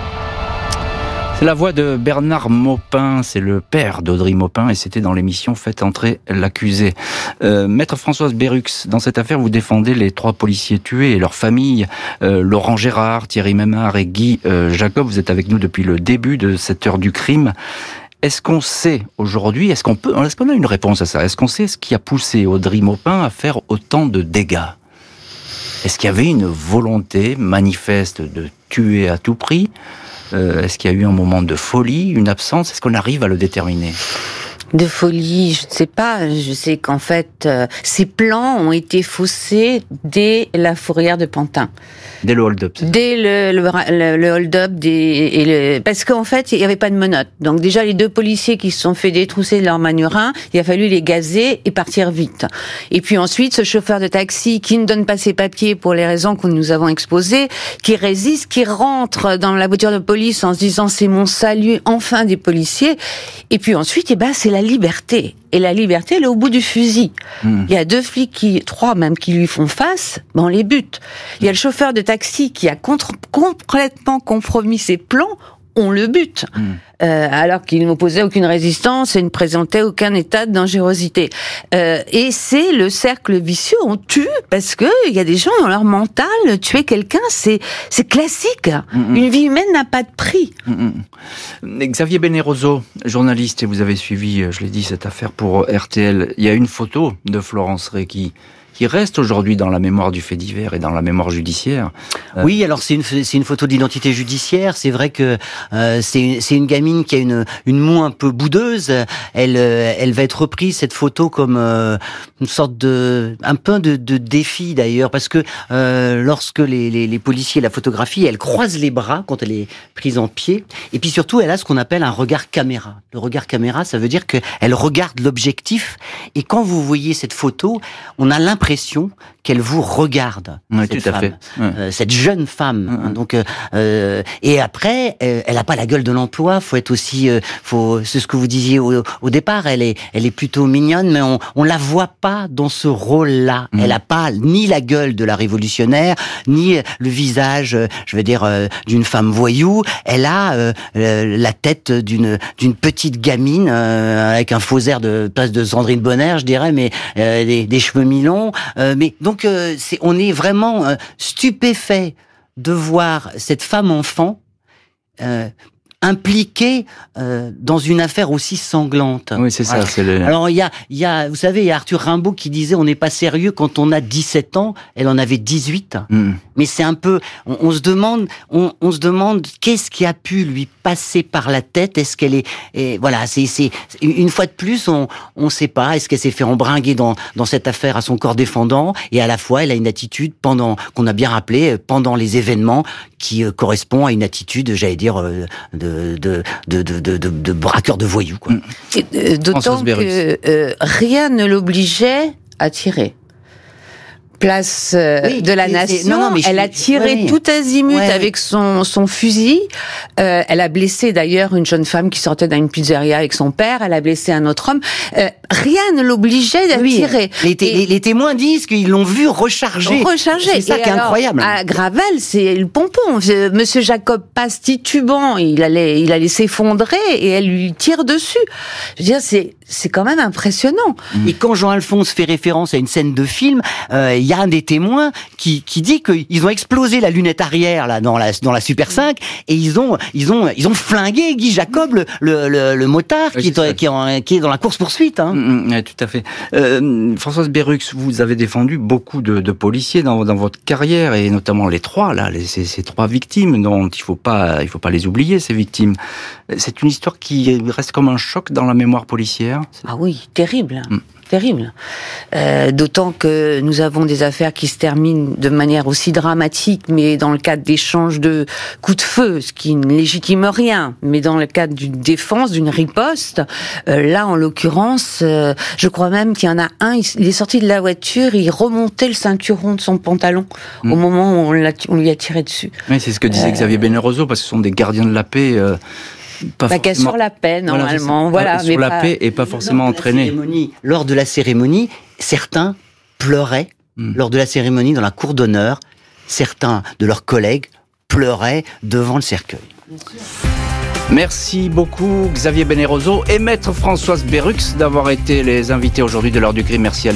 C'est la voix de Bernard Maupin, c'est le père d'Audry Maupin, et c'était dans l'émission Faites entrer l'accusé. Euh, Maître Françoise Berux, dans cette affaire, vous défendez les trois policiers tués et leurs familles, euh, Laurent Gérard, Thierry Mémard et Guy euh, Jacob. Vous êtes avec nous depuis le début de cette heure du crime. Est-ce qu'on sait aujourd'hui, est-ce qu'on peut, est-ce qu'on a une réponse à ça? Est-ce qu'on sait ce qui a poussé Audry Maupin à faire autant de dégâts? Est-ce qu'il y avait une volonté manifeste de tuer à tout prix? Euh, est-ce qu'il y a eu un moment de folie, une absence? Est-ce qu'on arrive à le déterminer? De folie, je ne sais pas. Je sais qu'en fait, euh, ces plans ont été faussés dès la fourrière de Pantin. Dès le hold-up. Dès le, le, le, le hold-up, des, et le, parce qu'en fait, il n'y avait pas de menottes. Donc déjà, les deux policiers qui se sont fait détrousser de leur manurin, il a fallu les gazer et partir vite. Et puis ensuite, ce chauffeur de taxi qui ne donne pas ses papiers pour les raisons que nous avons exposées, qui résiste, qui rentre dans la voiture de police en se disant c'est mon salut, enfin des policiers. Et puis ensuite, eh ben, c'est la liberté. Et la liberté, elle est au bout du fusil. Mmh. Il y a deux flics, qui, trois même, qui lui font face, ben on les bute. Il y a le chauffeur de taxi qui a contre, complètement compromis ses plans, on le bute. Mmh. Euh, alors qu'il n'opposait aucune résistance et ne présentait aucun état de dangerosité. Euh, et c'est le cercle vicieux, on tue parce que il y a des gens dans leur mental, tuer quelqu'un, c'est c'est classique. Mmh. Une vie humaine n'a pas de prix. Mmh. Xavier Beneroso, journaliste, et vous avez suivi, je l'ai dit, cette affaire pour R T L. Il y a une photo de Florence Ray qui qui reste aujourd'hui dans la mémoire du fait divers et dans la mémoire judiciaire. Euh... Oui, alors c'est une c'est une photo d'identité judiciaire. C'est vrai que euh, c'est c'est une gamine qui a une une moue un peu boudeuse. Elle euh, elle va être reprise cette photo comme euh, une sorte de un peu de, de défi d'ailleurs parce que euh, lorsque les, les les policiers la photographient, elle croise les bras quand elle est prise en pied. Et puis surtout, elle a ce qu'on appelle un regard caméra. Le regard caméra, ça veut dire que elle regarde l'objectif. Et quand vous voyez cette photo, on a l'impression qu'elle vous regarde, oui, cette tout à femme, fait. Ouais. Euh, cette jeune femme. Ouais. Hein, donc, euh, et après, euh, elle a pas la gueule de l'emploi. Faut être aussi, euh, faut, c'est ce que vous disiez au, au départ. Elle est, elle est plutôt mignonne, mais on, on la voit pas dans ce rôle-là. Mmh. Elle a pas ni la gueule de la révolutionnaire, ni le visage, je veux dire, euh, d'une femme voyou. Elle a euh, la tête d'une d'une petite gamine euh, avec un faux air de place de Sandrine Bonner, je dirais, mais euh, des, des cheveux mi-longs. Euh, mais donc, euh, c'est, on est vraiment euh, stupéfait de voir cette femme enfant euh, impliquée euh, dans une affaire aussi sanglante. Oui, c'est ça. Voilà. C'est le... Alors, il y a, il y a, vous savez, il y a Arthur Rimbaud qui disait on n'est pas sérieux quand on a dix-sept ans. Elle en avait dix-huit. Mm. Mais c'est un peu, on, on se demande, on, on se demande qu'est-ce qui a pu lui passer par la tête. Est-ce qu'elle est, et voilà, c'est, c'est une fois de plus, on, on sait pas. Est-ce qu'elle s'est fait embringuer dans dans cette affaire à son corps défendant et à la fois, elle a une attitude pendant qu'on a bien rappelé pendant les événements qui euh, correspond à une attitude, j'allais dire, euh, de, de, de, de, de, de, de braqueur de voyous, quoi. Et, euh, d'autant que euh, rien ne l'obligeait à tirer. Place euh, oui, de la Nation, non, non, elle je, a tiré ouais, tout azimut ouais, avec son son fusil. Euh, elle a blessé d'ailleurs une jeune femme qui sortait d'une pizzeria avec son père. Elle a blessé un autre homme. Euh, rien ne l'obligeait à oui, tirer. Les, t- les, les témoins disent qu'ils l'ont vu recharger. Recharger. C'est ça et qui est alors, incroyable. À Gravel, c'est le pompon. Monsieur Jacob passe titubant, il allait il allait s'effondrer et elle lui tire dessus. Je veux dire, c'est c'est quand même impressionnant. Et quand Jean-Alphonse fait référence à une scène de film, euh, il y a un des témoins qui, qui dit qu'ils ont explosé la lunette arrière là dans la dans la Super cinq et ils ont ils ont ils ont flingué Guy Jacob, le le, le, le motard oui, qui, est, qui, est en, qui est dans la course poursuite. Hein. Mmh, mmh, tout à fait. Euh, Françoise Berrux, vous avez défendu beaucoup de, de policiers dans, dans votre carrière et notamment les trois là, les, ces, ces trois victimes dont il faut pas il faut pas les oublier, ces victimes. C'est une histoire qui reste comme un choc dans la mémoire policière. Ah oui, terrible. Mmh. Terrible. Euh, d'autant que nous avons des affaires qui se terminent de manière aussi dramatique, mais dans le cadre d'échanges de coups de feu, ce qui ne légitime rien. Mais dans le cadre d'une défense, d'une riposte, euh, là, en l'occurrence, euh, je crois même qu'il y en a un, il est sorti de la voiture, il remontait le ceinturon de son pantalon mmh. au moment où on, l'a, on lui a tiré dessus. Oui, c'est ce que disait euh... Xavier Beneroso, parce que ce sont des gardiens de la paix... Euh... Pas bah, forcément... sur la paix, normalement. Voilà, voilà, sur mais la pas... paix et pas forcément lors entraîné. Lors de la cérémonie, certains pleuraient. Mmh. Lors de la cérémonie, dans la cour d'honneur, certains de leurs collègues pleuraient devant le cercueil. Merci beaucoup Xavier Beneroso et maître Françoise Berrux d'avoir été les invités aujourd'hui de l'heure du crime. Merci à